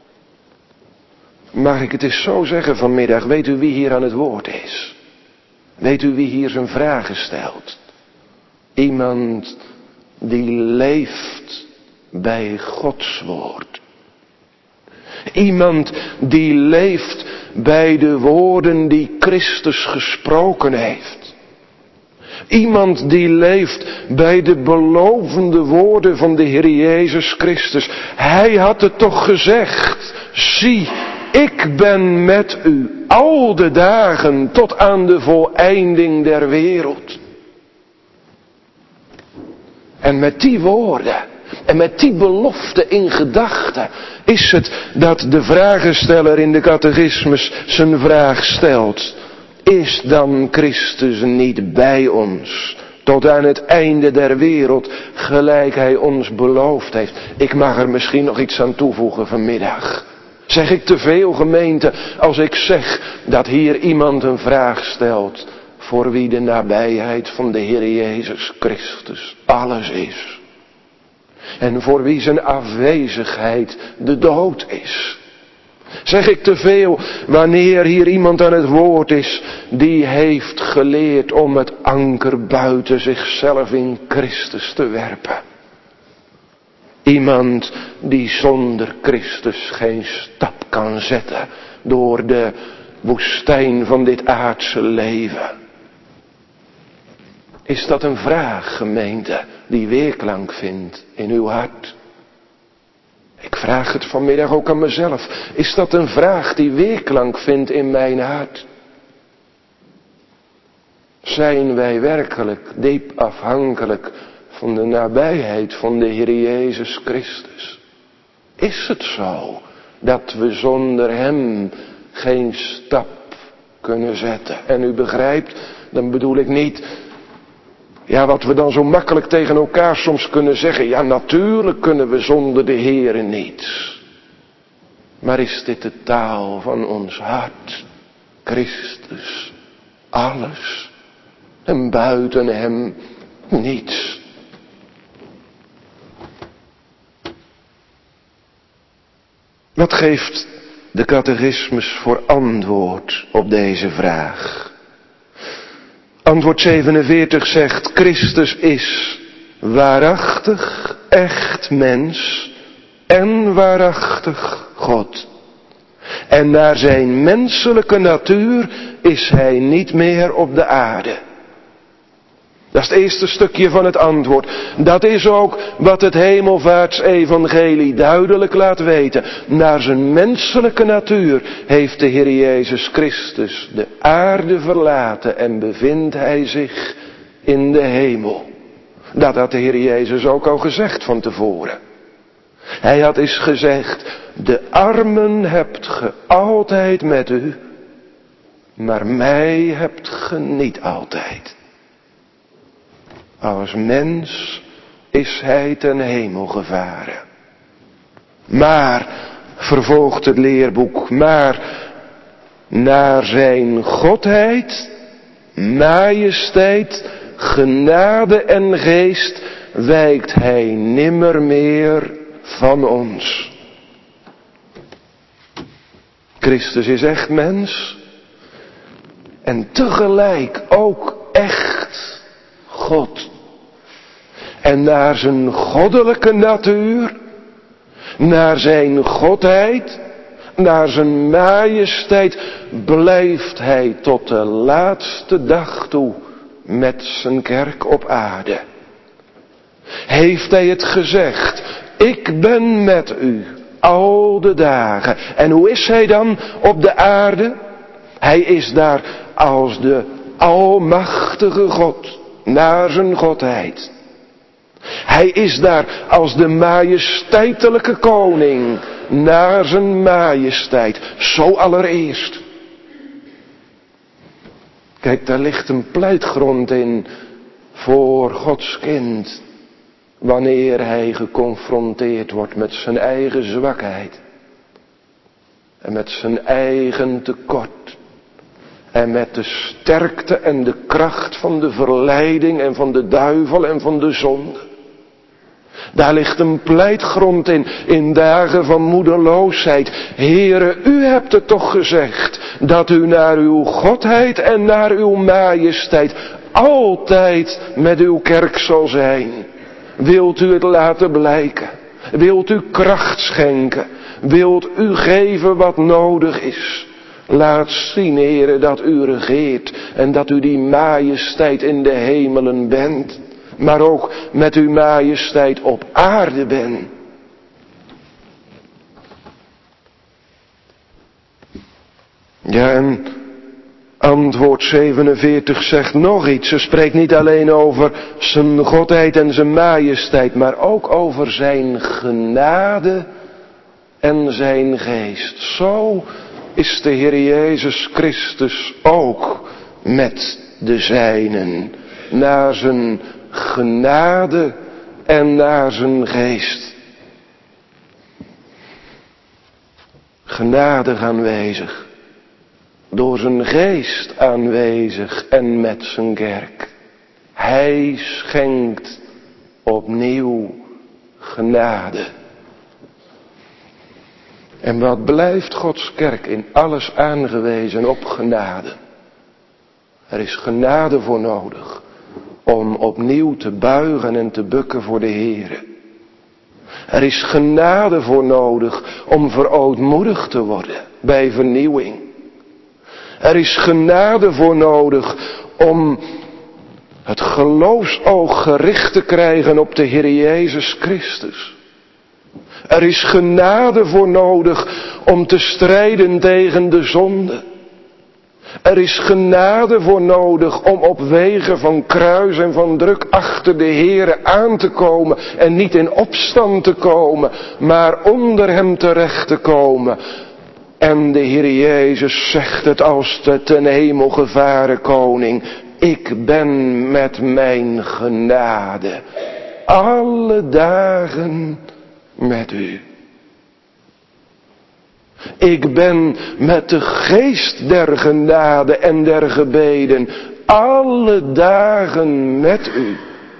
Mag ik het eens zo zeggen vanmiddag, weet u wie hier aan het woord is? Weet u wie hier zijn vragen stelt? Iemand die leeft bij Gods woord. Iemand die leeft bij de woorden die Christus gesproken heeft. Iemand die leeft bij de belovende woorden van de Heer Jezus Christus. Hij had het toch gezegd. Zie, ik ben met u al de dagen tot aan de voleinding der wereld. En met die woorden en met die belofte in gedachten is het dat de vragensteller in de catechismus zijn vraag stelt. Is dan Christus niet bij ons tot aan het einde der wereld, gelijk hij ons beloofd heeft? Ik mag er misschien nog iets aan toevoegen vanmiddag. Zeg ik te veel, gemeente, als ik zeg dat hier iemand een vraag stelt voor wie de nabijheid van de Heer Jezus Christus alles is? En voor wie zijn afwezigheid de dood is? Zeg ik te veel wanneer hier iemand aan het woord is die heeft geleerd om het anker buiten zichzelf in Christus te werpen? Iemand die zonder Christus geen stap kan zetten door de woestijn van dit aardse leven. Is dat een vraag, gemeente, die weerklank vindt in uw hart? Ik vraag het vanmiddag ook aan mezelf. Is dat een vraag die weerklank vindt in mijn hart? Zijn wij werkelijk diep afhankelijk van de nabijheid van de Heer Jezus Christus? Is het zo dat we zonder Hem geen stap kunnen zetten? En u begrijpt, dan bedoel ik niet, ja, wat we dan zo makkelijk tegen elkaar soms kunnen zeggen. Ja, natuurlijk kunnen we zonder de Heere niets. Maar is dit de taal van ons hart? Christus, alles. En buiten Hem niets. Wat geeft de catechismus voor antwoord op deze vraag? Antwoord zevenenveertig zegt, Christus is waarachtig, echt mens en waarachtig God. En naar zijn menselijke natuur is hij niet meer op de aarde. Dat is het eerste stukje van het antwoord. Dat is ook wat het hemelvaartsevangelie duidelijk laat weten. Naar zijn menselijke natuur heeft de Heer Jezus Christus de aarde verlaten en bevindt hij zich in de hemel. Dat had de Heer Jezus ook al gezegd van tevoren. Hij had eens gezegd, de armen hebt ge altijd met u, maar mij hebt ge niet altijd. Als mens is hij ten hemel gevaren. Maar, vervolgt het leerboek, maar naar zijn godheid, majesteit, genade en geest wijkt hij nimmer meer van ons. Christus is echt mens en tegelijk ook echt God. En naar zijn goddelijke natuur, naar zijn godheid, naar zijn majesteit blijft hij tot de laatste dag toe met zijn kerk op aarde. Heeft hij het gezegd, ik ben met u al de dagen. En hoe is hij dan op de aarde? Hij is daar als de almachtige God, naar zijn godheid. Hij is daar als de majesteitelijke koning, naar zijn majesteit, zo allereerst. Kijk, daar ligt een pleitgrond in voor Gods kind, wanneer hij geconfronteerd wordt met zijn eigen zwakheid en met zijn eigen tekort en met de sterkte en de kracht van de verleiding en van de duivel en van de zonde. Daar ligt een pleitgrond in, in dagen van moedeloosheid. Heere, u hebt het toch gezegd, dat u naar uw godheid en naar uw majesteit altijd met uw kerk zal zijn. Wilt u het laten blijken? Wilt u kracht schenken? Wilt u geven wat nodig is? Laat zien, Heere, dat u regeert en dat u die majesteit in de hemelen bent, maar ook met uw majesteit op aarde bent. Ja, en antwoord zevenenveertig zegt nog iets. Ze spreekt niet alleen over zijn godheid en zijn majesteit, maar ook over zijn genade en zijn geest. Zo is de Heer Jezus Christus ook met de zijnen, naar zijn genade en naar zijn geest. Genadig aanwezig, door zijn geest aanwezig en met zijn kerk. Hij schenkt opnieuw genade. En wat blijft Gods kerk in alles aangewezen op genade? Er is genade voor nodig om opnieuw te buigen en te bukken voor de Heere. Er is genade voor nodig om verootmoedigd te worden bij vernieuwing. Er is genade voor nodig om het geloofsoog gericht te krijgen op de Heer Jezus Christus. Er is genade voor nodig om te strijden tegen de zonde. Er is genade voor nodig om op wegen van kruis en van druk achter de Heere aan te komen en niet in opstand te komen, maar onder hem terecht te komen. En de Heer Jezus zegt het als de ten hemel gevaren koning: ik ben met mijn genade alle dagen met u. Ik ben met de geest der genade en der gebeden alle dagen met u.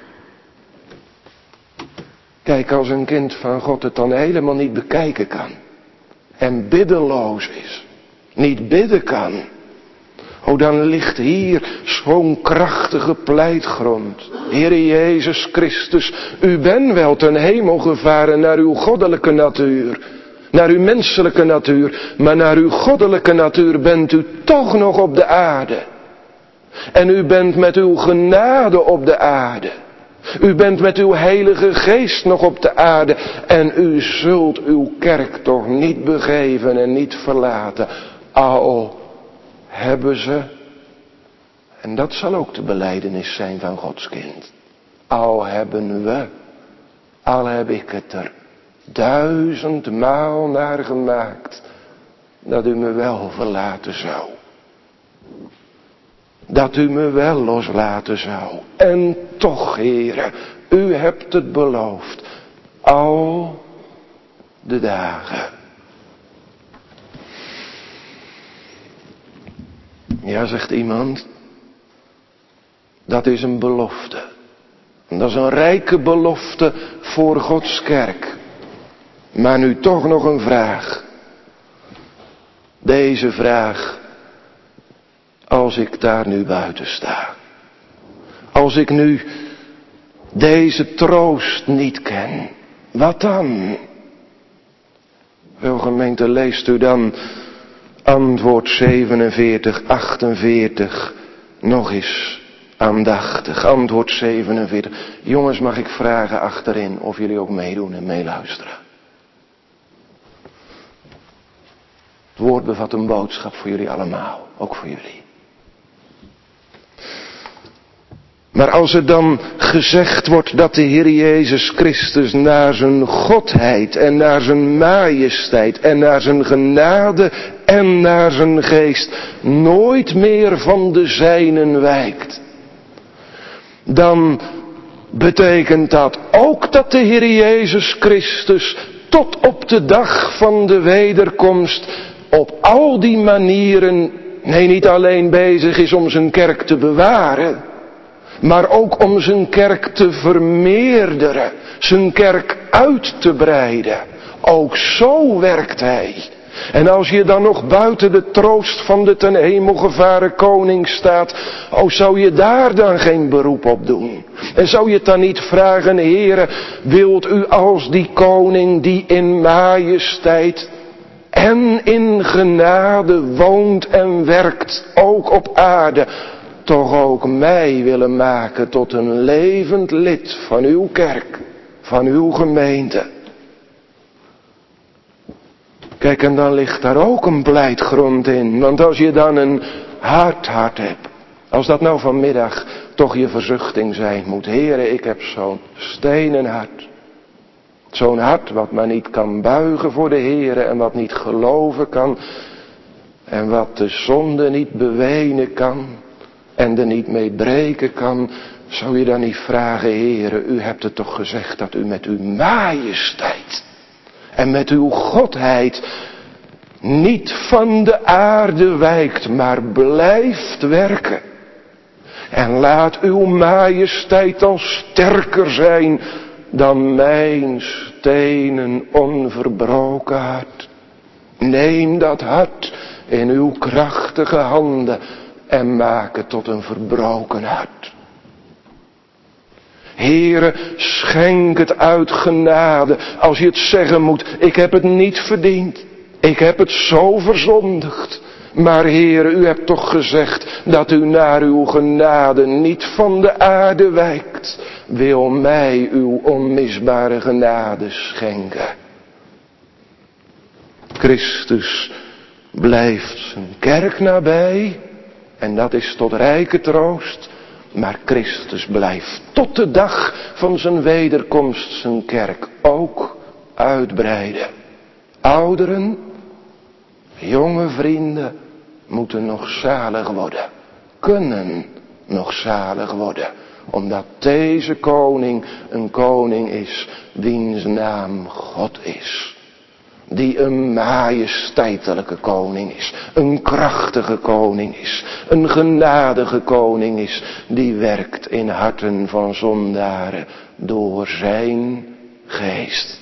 Kijk, als een kind van God het dan helemaal niet bekijken kan en biddeloos is, niet bidden kan, oh, dan ligt hier zo'n krachtige pleitgrond. Heere Jezus Christus, u bent wel ten hemel gevaren naar uw goddelijke natuur, naar uw menselijke natuur, maar naar uw goddelijke natuur bent u toch nog op de aarde. En u bent met uw genade op de aarde. U bent met uw heilige geest nog op de aarde. En u zult uw kerk toch niet begeven en niet verlaten. Al hebben ze, en dat zal ook de belijdenis zijn van Gods kind. Al hebben we, al heb ik het er duizendmaal naar gemaakt, dat u me wel verlaten zou. Dat u me wel loslaten zou. En toch, Heere, u hebt het beloofd. Al de dagen. Ja, zegt iemand, dat is een belofte. En dat is een rijke belofte voor Gods kerk. Maar nu toch nog een vraag. Deze vraag, als ik daar nu buiten sta. Als ik nu deze troost niet ken, wat dan? Wel, gemeente, leest u dan antwoord zevenenveertig, achtenveertig nog eens aandachtig. Antwoord zevenenveertig. Jongens, mag ik vragen achterin of jullie ook meedoen en meeluisteren? Het woord bevat een boodschap voor jullie allemaal, ook voor jullie. Maar als er dan gezegd wordt dat de Heer Jezus Christus naar zijn godheid en naar zijn majesteit en naar zijn genade en naar zijn geest nooit meer van de zijnen wijkt, dan betekent dat ook dat de Heer Jezus Christus tot op de dag van de wederkomst op al die manieren, nee, niet alleen bezig is om zijn kerk te bewaren, maar ook om zijn kerk te vermeerderen, zijn kerk uit te breiden. Ook zo werkt hij. En als je dan nog buiten de troost van de ten hemel gevaren koning staat, oh, zou je daar dan geen beroep op doen? En zou je het dan niet vragen, Heere, wilt u als die koning die in majesteit en in genade woont en werkt, ook op aarde, toch ook mij willen maken tot een levend lid van uw kerk, van uw gemeente. Kijk, en dan ligt daar ook een pleitgrond in, want als je dan een hard hart hebt, als dat nou vanmiddag toch je verzuchting zijn moet. Heere, ik heb zo'n stenen hart. Zo'n hart wat maar niet kan buigen voor de Heere en wat niet geloven kan. En wat de zonde niet bewenen kan en er niet mee breken kan. Zou je dan niet vragen, Heere, u hebt het toch gezegd dat u met uw majesteit en met uw godheid niet van de aarde wijkt, maar blijft werken. En laat uw majesteit al sterker zijn dan mijn stenen onverbroken hart. Neem dat hart in uw krachtige handen en maak het tot een verbroken hart. Heere, schenk het uit genade, als je het zeggen moet, ik heb het niet verdiend. Ik heb het zo verzondigd. Maar Heere, u hebt toch gezegd dat u naar uw genade niet van de aarde wijkt. Wil mij uw onmisbare genade schenken. Christus blijft zijn kerk nabij. En dat is tot rijke troost. Maar Christus blijft tot de dag van zijn wederkomst zijn kerk ook uitbreiden. Ouderen, jonge vrienden moeten nog zalig worden. Kunnen nog zalig worden. Omdat deze koning een koning is wiens naam God is. Die een majesteitelijke koning is. Een krachtige koning is. Een genadige koning is. Die werkt in harten van zondaren door zijn geest.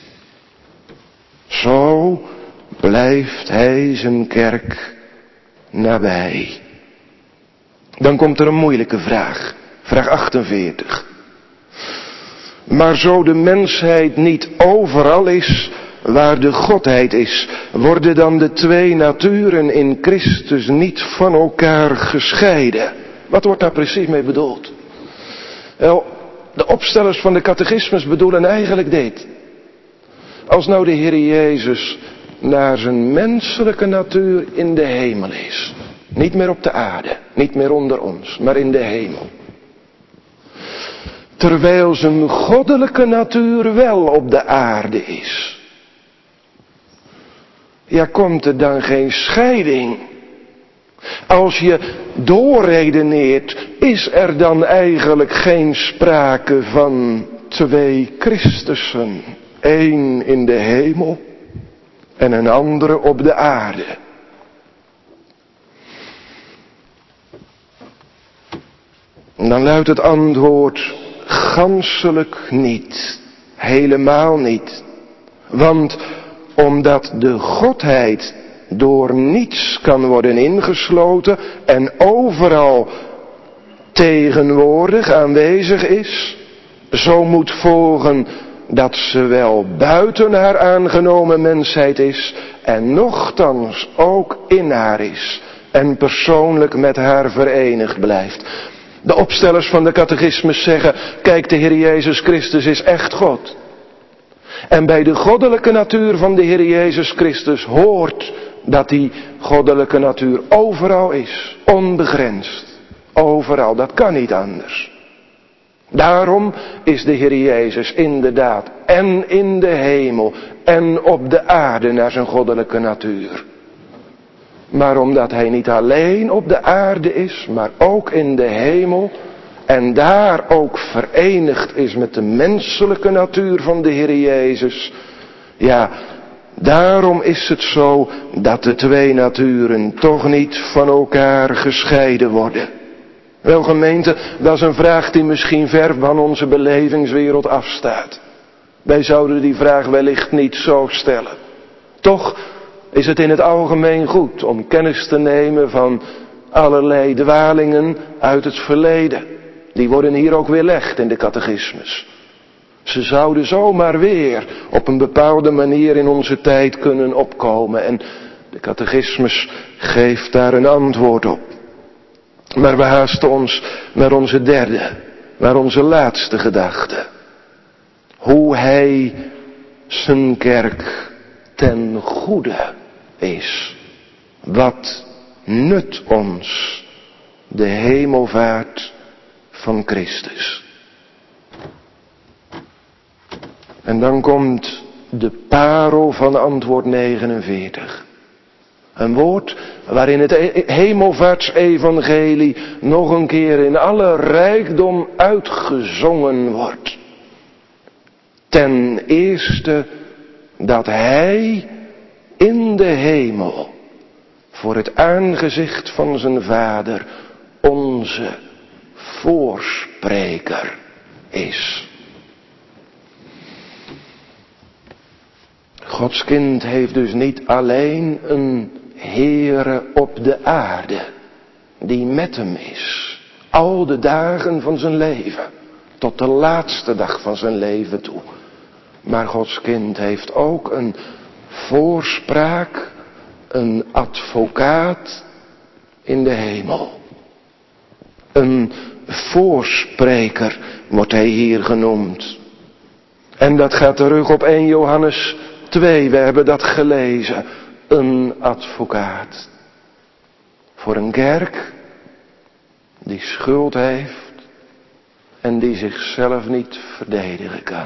Zo blijft hij zijn kerk nabij. Dan komt er een moeilijke vraag. Vraag achtenveertig. Maar zo de mensheid niet overal is waar de godheid is, worden dan de twee naturen in Christus niet van elkaar gescheiden? Wat wordt daar precies mee bedoeld? Wel, de opstellers van de catechismus bedoelen eigenlijk dit. Als nou de Heer Jezus naar zijn menselijke natuur in de hemel is. Niet meer op de aarde, niet meer onder ons, maar in de hemel. Terwijl zijn goddelijke natuur wel op de aarde is. Ja, komt er dan geen scheiding? Als je doorredeneert, is er dan eigenlijk geen sprake van twee Christussen. Eén in de hemel en een andere op de aarde. En dan luidt het antwoord, ganselijk niet, helemaal niet. Want omdat de godheid door niets kan worden ingesloten en overal tegenwoordig aanwezig is, zo moet volgen dat ze wel buiten haar aangenomen mensheid is en nochtans ook in haar is en persoonlijk met haar verenigd blijft. De opstellers van de catechismus zeggen, kijk, de Heer Jezus Christus is echt God. En bij de goddelijke natuur van de Heer Jezus Christus hoort dat die goddelijke natuur overal is, onbegrensd, overal, dat kan niet anders. Daarom is de Heer Jezus inderdaad en in de hemel en op de aarde naar zijn goddelijke natuur. Maar omdat hij niet alleen op de aarde is, maar ook in de hemel en daar ook verenigd is met de menselijke natuur van de Heer Jezus. Ja, daarom is het zo dat de twee naturen toch niet van elkaar gescheiden worden. Wel gemeente, dat is een vraag die misschien ver van onze belevingswereld afstaat. Wij zouden die vraag wellicht niet zo stellen. Toch is het in het algemeen goed om kennis te nemen van allerlei dwalingen uit het verleden. Die worden hier ook weerlegd in de catechismus. Ze zouden zomaar weer op een bepaalde manier in onze tijd kunnen opkomen. En De catechismus geeft daar een antwoord op. Maar we haasten ons naar onze derde, naar onze laatste gedachte. Hoe hij zijn kerk ten goede is. Wat nut ons de hemelvaart van Christus. En dan komt de parel van antwoord negenenveertig. Een woord waarin het hemelvaartsevangelie nog een keer in alle rijkdom uitgezongen wordt. Ten eerste dat hij in de hemel voor het aangezicht van zijn Vader onze voorspreker is. Gods kind heeft dus niet alleen een Heere op de aarde, die met hem is, al de dagen van zijn leven, tot de laatste dag van zijn leven toe. Maar Gods kind heeft ook een voorspraak, een advocaat in de hemel. Een voorspreker wordt hij hier genoemd. En dat gaat terug op eerste Johannes twee, we hebben dat gelezen. Een advocaat. Voor een kerk die schuld heeft en die zichzelf niet verdedigen kan.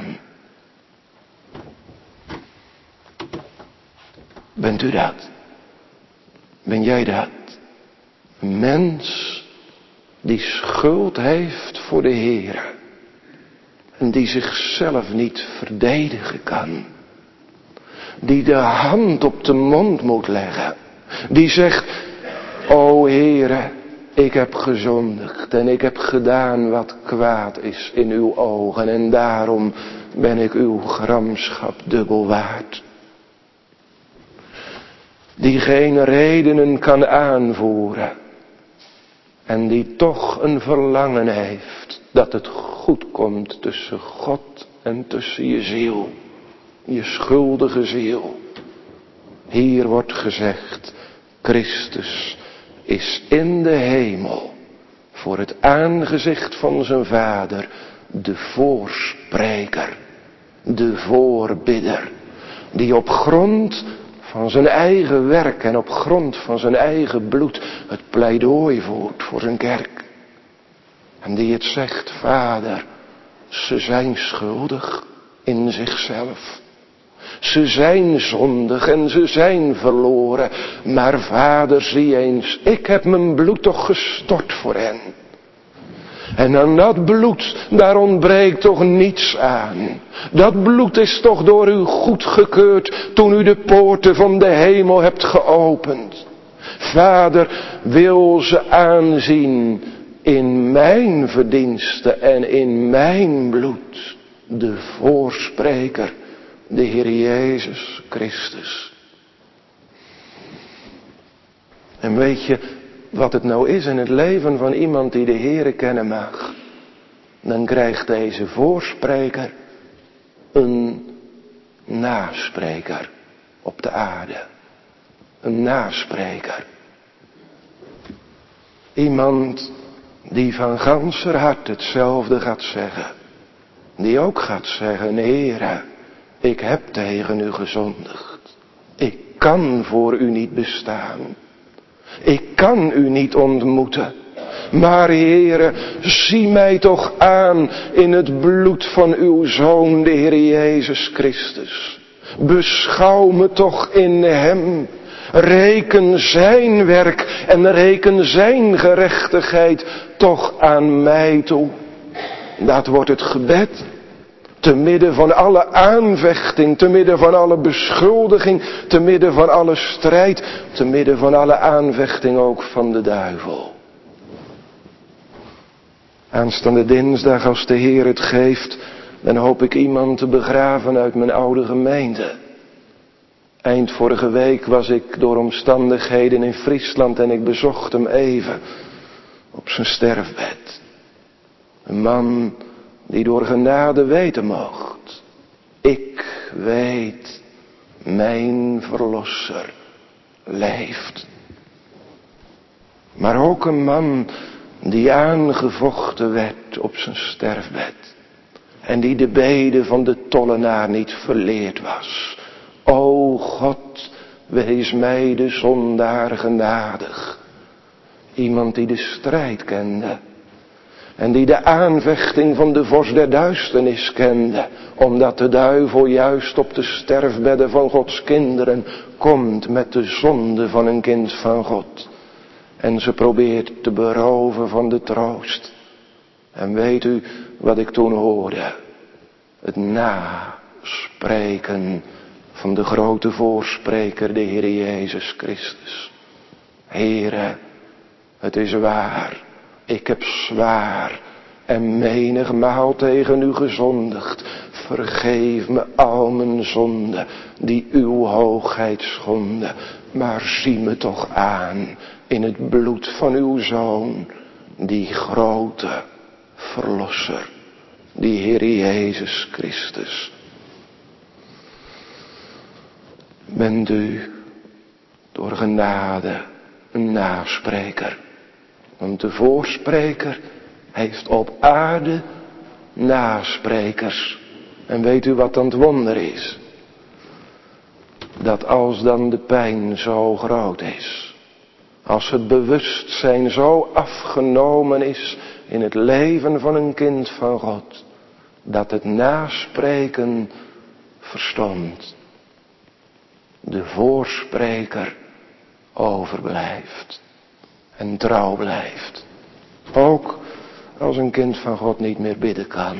Bent u dat? Ben jij dat? Een mens die schuld heeft voor de Heere en die zichzelf niet verdedigen kan. Die de hand op de mond moet leggen. Die zegt, o Heere, ik heb gezondigd en ik heb gedaan wat kwaad is in uw ogen en daarom ben ik uw gramschap dubbel waard. Die geen redenen kan aanvoeren en die toch een verlangen heeft dat het goed komt tussen God en tussen je ziel. Je schuldige ziel. Hier wordt gezegd, Christus is in de hemel voor het aangezicht van zijn Vader de voorspreker, de voorbidder, die op grond van zijn eigen werk en op grond van zijn eigen bloed het pleidooi voert voor zijn kerk. En die het zegt, Vader, ze zijn schuldig in zichzelf. Ze zijn zondig en ze zijn verloren. Maar Vader, zie eens, ik heb mijn bloed toch gestort voor hen. En aan dat bloed, daar ontbreekt toch niets aan. Dat bloed is toch door u goedgekeurd toen u de poorten van de hemel hebt geopend. Vader, wil ze aanzien in mijn verdiensten en in mijn bloed. De voorspreker, de Heer Jezus Christus. En weet je wat het nou is in het leven van iemand die de Heere kennen mag? Dan krijgt deze voorspreker een naspreker op de aarde. Een naspreker. Iemand die van ganser hart hetzelfde gaat zeggen. Die ook gaat zeggen, Heere, ik heb tegen u gezondigd. Ik kan voor u niet bestaan. Ik kan u niet ontmoeten. Maar Heere, zie mij toch aan in het bloed van uw Zoon, de Heer Jezus Christus. Beschouw me toch in hem. Reken zijn werk en reken zijn gerechtigheid toch aan mij toe. Dat wordt het gebed. Te midden van alle aanvechting, te midden van alle beschuldiging, te midden van alle strijd, te midden van alle aanvechting ook van de duivel. Aanstaande dinsdag, als de Heer het geeft, dan hoop ik iemand te begraven uit mijn oude gemeente. Eind vorige week was ik door omstandigheden in Friesland en ik bezocht hem even op zijn sterfbed. Een man die door genade weten mocht. Ik weet, mijn verlosser leeft. Maar ook een man die aangevochten werd op zijn sterfbed. En die de bede van de tollenaar niet verleerd was. O God, wees mij de zondaar genadig. Iemand die de strijd kende. En die de aanvechting van de vorst der duisternis kende. Omdat de duivel juist op de sterfbedden van Gods kinderen komt met de zonde van een kind van God. En ze probeert te beroven van de troost. En weet u wat ik toen hoorde? Het naspreken van de grote voorspreker, de Heer Jezus Christus. Heere, het is waar, ik heb zwaar en menigmaal tegen u gezondigd. Vergeef me al mijn zonden die uw hoogheid schonden. Maar zie me toch aan in het bloed van uw Zoon, die grote Verlosser, die Heer Jezus Christus. Bent u door genade een naspreker? Want de voorspreker heeft op aarde nasprekers. En weet u wat dan het wonder is? Dat als dan de pijn zo groot is, als het bewustzijn zo afgenomen is in het leven van een kind van God, dat het naspreken verstond. De voorspreker overblijft en trouw blijft. Ook als een kind van God niet meer bidden kan.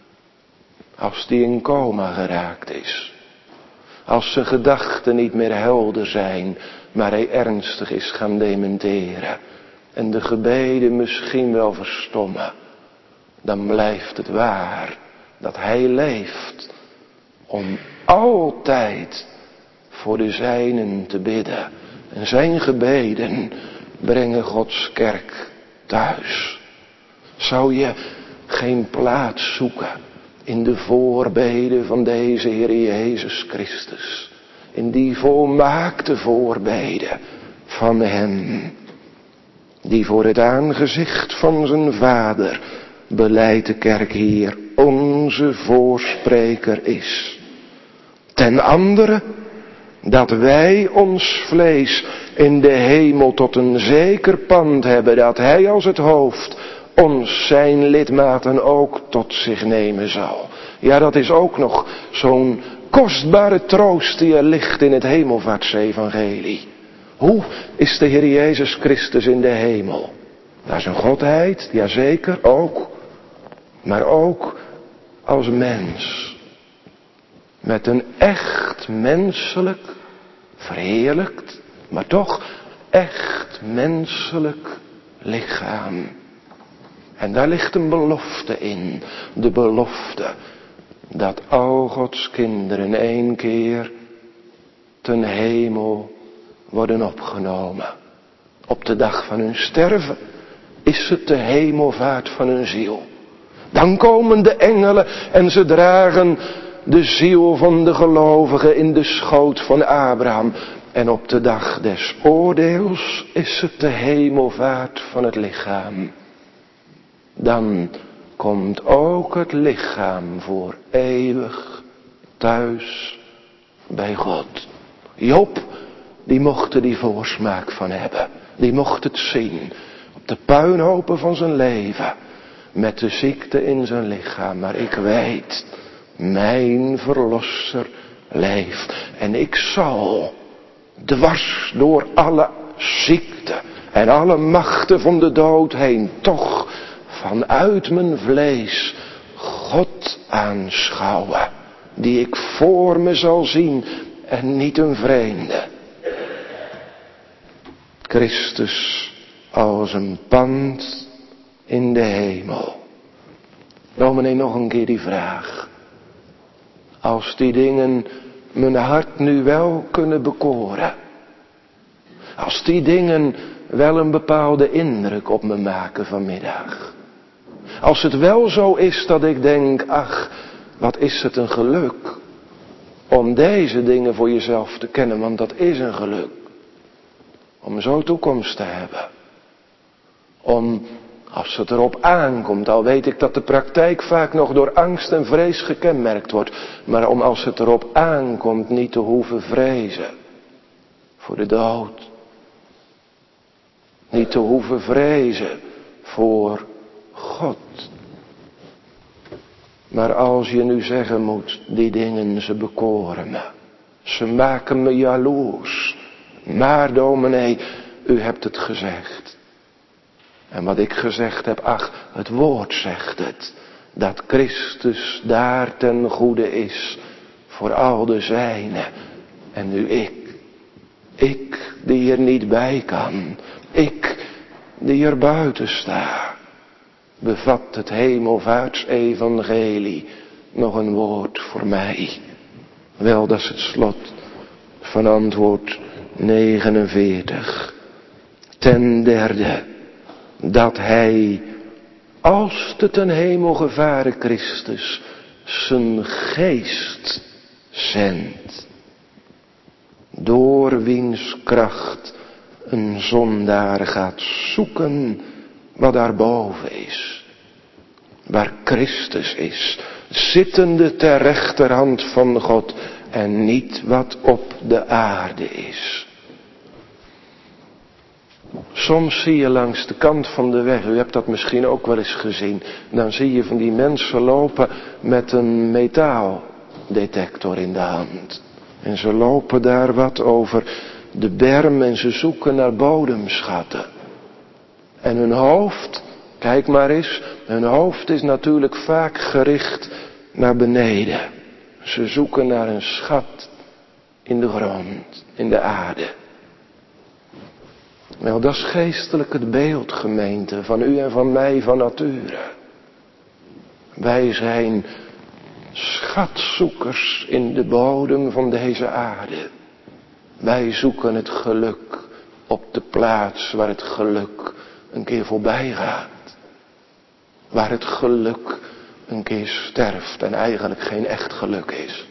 Als die in coma geraakt is. Als zijn gedachten niet meer helder zijn, maar hij ernstig is gaan dementeren. En de gebeden misschien wel verstommen. Dan blijft het waar dat hij leeft om altijd voor de zijnen te bidden. En zijn gebeden brengen Gods kerk thuis. Zou je geen plaats zoeken in de voorbeden van deze Heer Jezus Christus? In die volmaakte voorbeden van hem, die voor het aangezicht van zijn Vader beleidt de kerk hier onze voorspreker is. Ten andere, dat wij ons vlees in de hemel tot een zeker pand hebben, dat hij als het hoofd ons zijn lidmaten ook tot zich nemen zal. Ja, dat is ook nog zo'n kostbare troost die er ligt in het hemelvaartsevangelie. Hoe is de Heer Jezus Christus in de hemel? Naar zijn godheid, jazeker, ook. Maar ook als mens. Met een echt menselijk, verheerlijkt, maar toch echt menselijk lichaam. En daar ligt een belofte in. De belofte dat al Gods kinderen één keer ten hemel worden opgenomen. Op de dag van hun sterven is het de hemelvaart van hun ziel. Dan komen de engelen en ze dragen de ziel van de gelovigen in de schoot van Abraham. En op de dag des oordeels is het de hemelvaart van het lichaam. Dan komt ook het lichaam voor eeuwig thuis bij God. Job, die mocht er die voorsmaak van hebben. Die mocht het zien. Op de puinhopen van zijn leven. Met de ziekte in zijn lichaam. Maar ik weet, mijn Verlosser leeft. En ik zal dwars door alle ziekte en alle machten van de dood heen toch vanuit mijn vlees God aanschouwen. Die ik voor me zal zien en niet een vreemde. Christus als een pand in de hemel. Dominee, nog een keer die vraag. Als die dingen mijn hart nu wel kunnen bekoren. Als die dingen wel een bepaalde indruk op me maken vanmiddag. Als het wel zo is dat ik denk, ach, wat is het een geluk om deze dingen voor jezelf te kennen, want dat is een geluk. Om zo toekomst te hebben. Om, als het erop aankomt, al weet ik dat de praktijk vaak nog door angst en vrees gekenmerkt wordt. Maar om als het erop aankomt niet te hoeven vrezen. Voor de dood. Niet te hoeven vrezen voor God. Maar als je nu zeggen moet, die dingen ze bekoren me. Ze maken me jaloers. Maar dominee, u hebt het gezegd. En wat ik gezegd heb, ach, het woord zegt het. Dat Christus daar ten goede is voor al de zijnen. En nu ik. Ik die er niet bij kan. Ik die er buiten sta. Bevat het hemelvaartsevangelie nog een woord voor mij. Wel, dat is het slot van antwoord negenenveertig. Ten derde, dat hij, als de ten hemel gevaren Christus, zijn geest zendt. Door wiens kracht een zondaar gaat zoeken wat daarboven is. Waar Christus is, zittende ter rechterhand van God en niet wat op de aarde is. Soms zie je langs de kant van de weg, u hebt dat misschien ook wel eens gezien, dan zie je van die mensen lopen met een metaaldetector in de hand. En ze lopen daar wat over de berm en ze zoeken naar bodemschatten. En hun hoofd, kijk maar eens, hun hoofd is natuurlijk vaak gericht naar beneden. Ze zoeken naar een schat in de grond, in de aarde. Wel, dat is geestelijk het beeld, gemeente, van u en van mij van nature. Wij zijn schatzoekers in de bodem van deze aarde. Wij zoeken het geluk op de plaats waar het geluk een keer voorbij gaat. Waar het geluk een keer sterft en eigenlijk geen echt geluk is.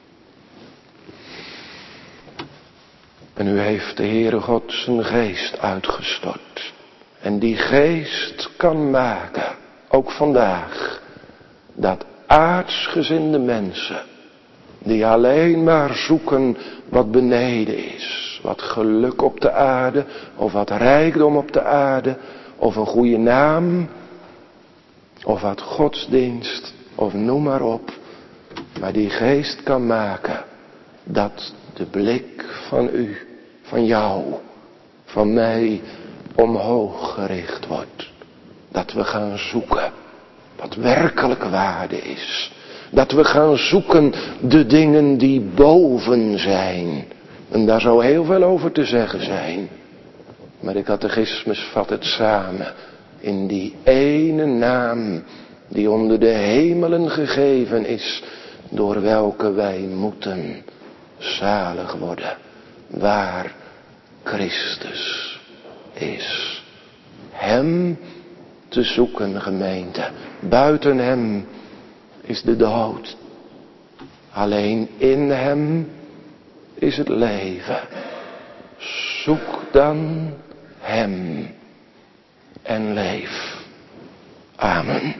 En u heeft de Heere God zijn geest uitgestort. En die geest kan maken, ook vandaag, dat aardsgezinde mensen, die alleen maar zoeken wat beneden is. Wat geluk op de aarde, of wat rijkdom op de aarde, of een goede naam, of wat godsdienst, of noem maar op. Maar die geest kan maken dat de blik van u, van jou, van mij omhoog gericht wordt. Dat we gaan zoeken wat werkelijk waarde is. Dat we gaan zoeken de dingen die boven zijn. En daar zou heel veel over te zeggen zijn. Maar de catechismus vat het samen in die ene naam die onder de hemelen gegeven is, door welke wij moeten zalig worden, waar Christus is. Hem te zoeken, gemeente. Buiten hem is de dood. Alleen in hem is het leven. Zoek dan hem en leef. Amen.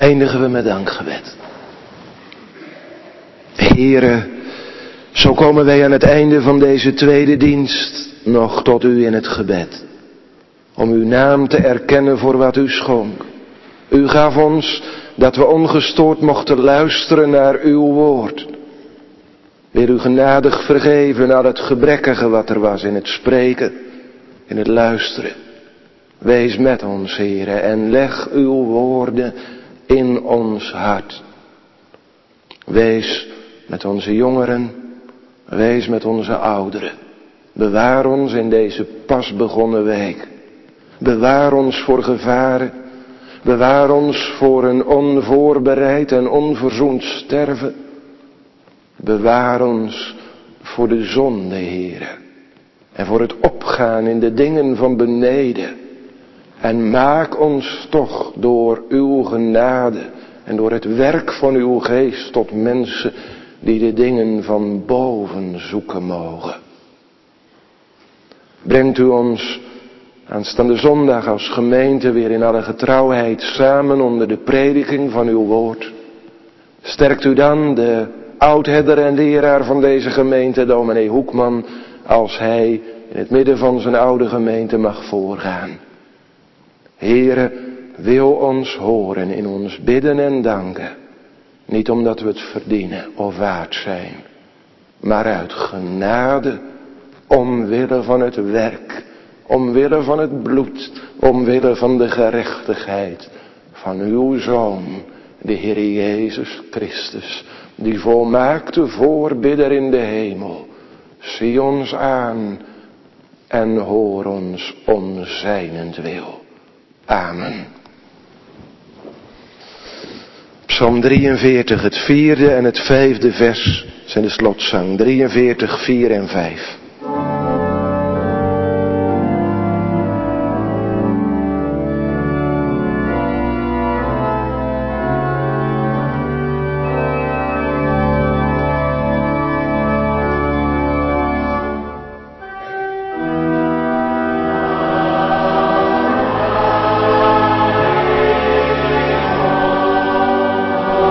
eindigen we met dankgebed. Heere, zo komen wij aan het einde van deze tweede dienst nog tot u in het gebed. Om uw naam te erkennen voor wat u schonk. U gaf ons dat we ongestoord mochten luisteren naar uw woord. Weer u genadig vergeven al het gebrekkige wat er was in het spreken, in het luisteren. Wees met ons, Heere, en leg uw woorden in ons hart. Wees met onze jongeren, wees met onze ouderen. Bewaar ons in deze pas begonnen week. Bewaar ons voor gevaren. Bewaar ons voor een onvoorbereid en onverzoend sterven. Bewaar ons voor de zonde, Heere. En voor het opgaan in de dingen van beneden. En maak ons toch door uw genade en door het werk van uw geest tot mensen die de dingen van boven zoeken mogen. Brengt u ons aanstaande zondag als gemeente weer in alle getrouwheid samen onder de prediking van uw woord. Sterkt u dan de oudherder en leraar van deze gemeente, dominee Hoekman, als hij in het midden van zijn oude gemeente mag voorgaan. Heere, wil ons horen in ons bidden en danken. Niet omdat we het verdienen of waard zijn, maar uit genade, omwille van het werk, omwille van het bloed, omwille van de gerechtigheid van uw Zoon, de Heer Jezus Christus, die volmaakte voorbidder in de hemel. Zie ons aan en hoor ons om zijnentwil. Amen. Psalm drieënveertig, het vierde en het vijfde vers zijn de slotzang. drieënveertig, vier en vijf.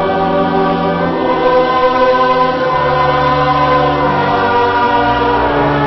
Oh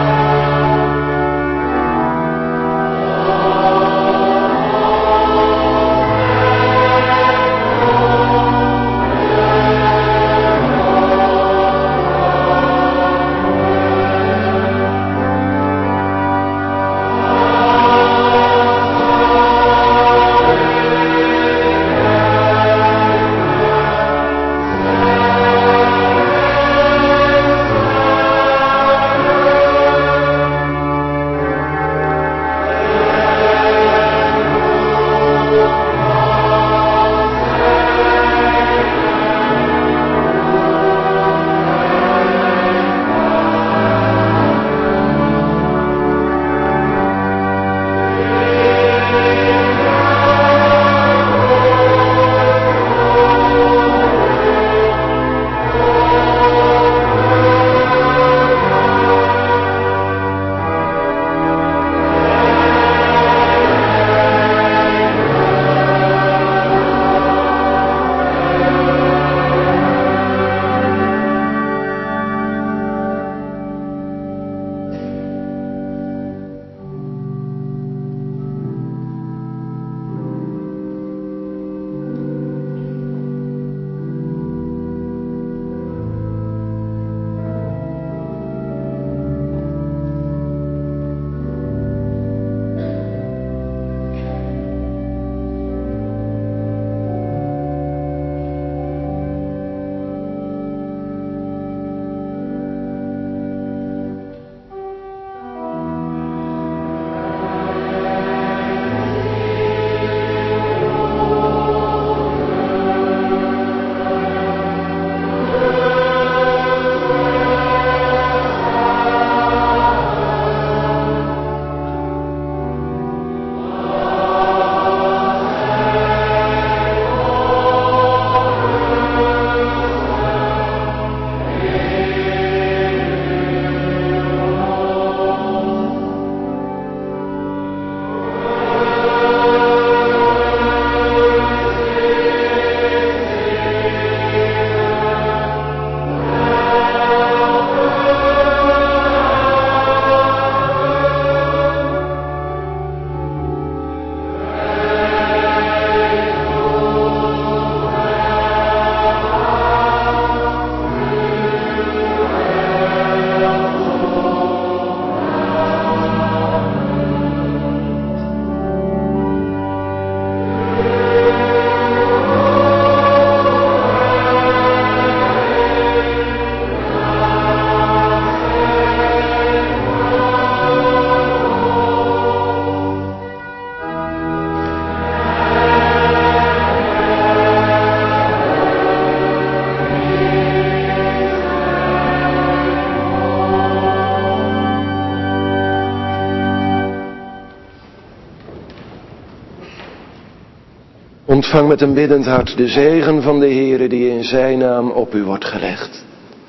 Ontvang met een biddend hart de zegen van de Heere die in zijn naam op u wordt gelegd.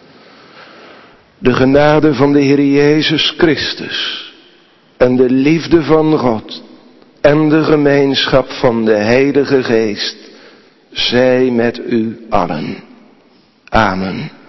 De genade van de Heer Jezus Christus en de liefde van God en de gemeenschap van de Heilige Geest zij met u allen. Amen.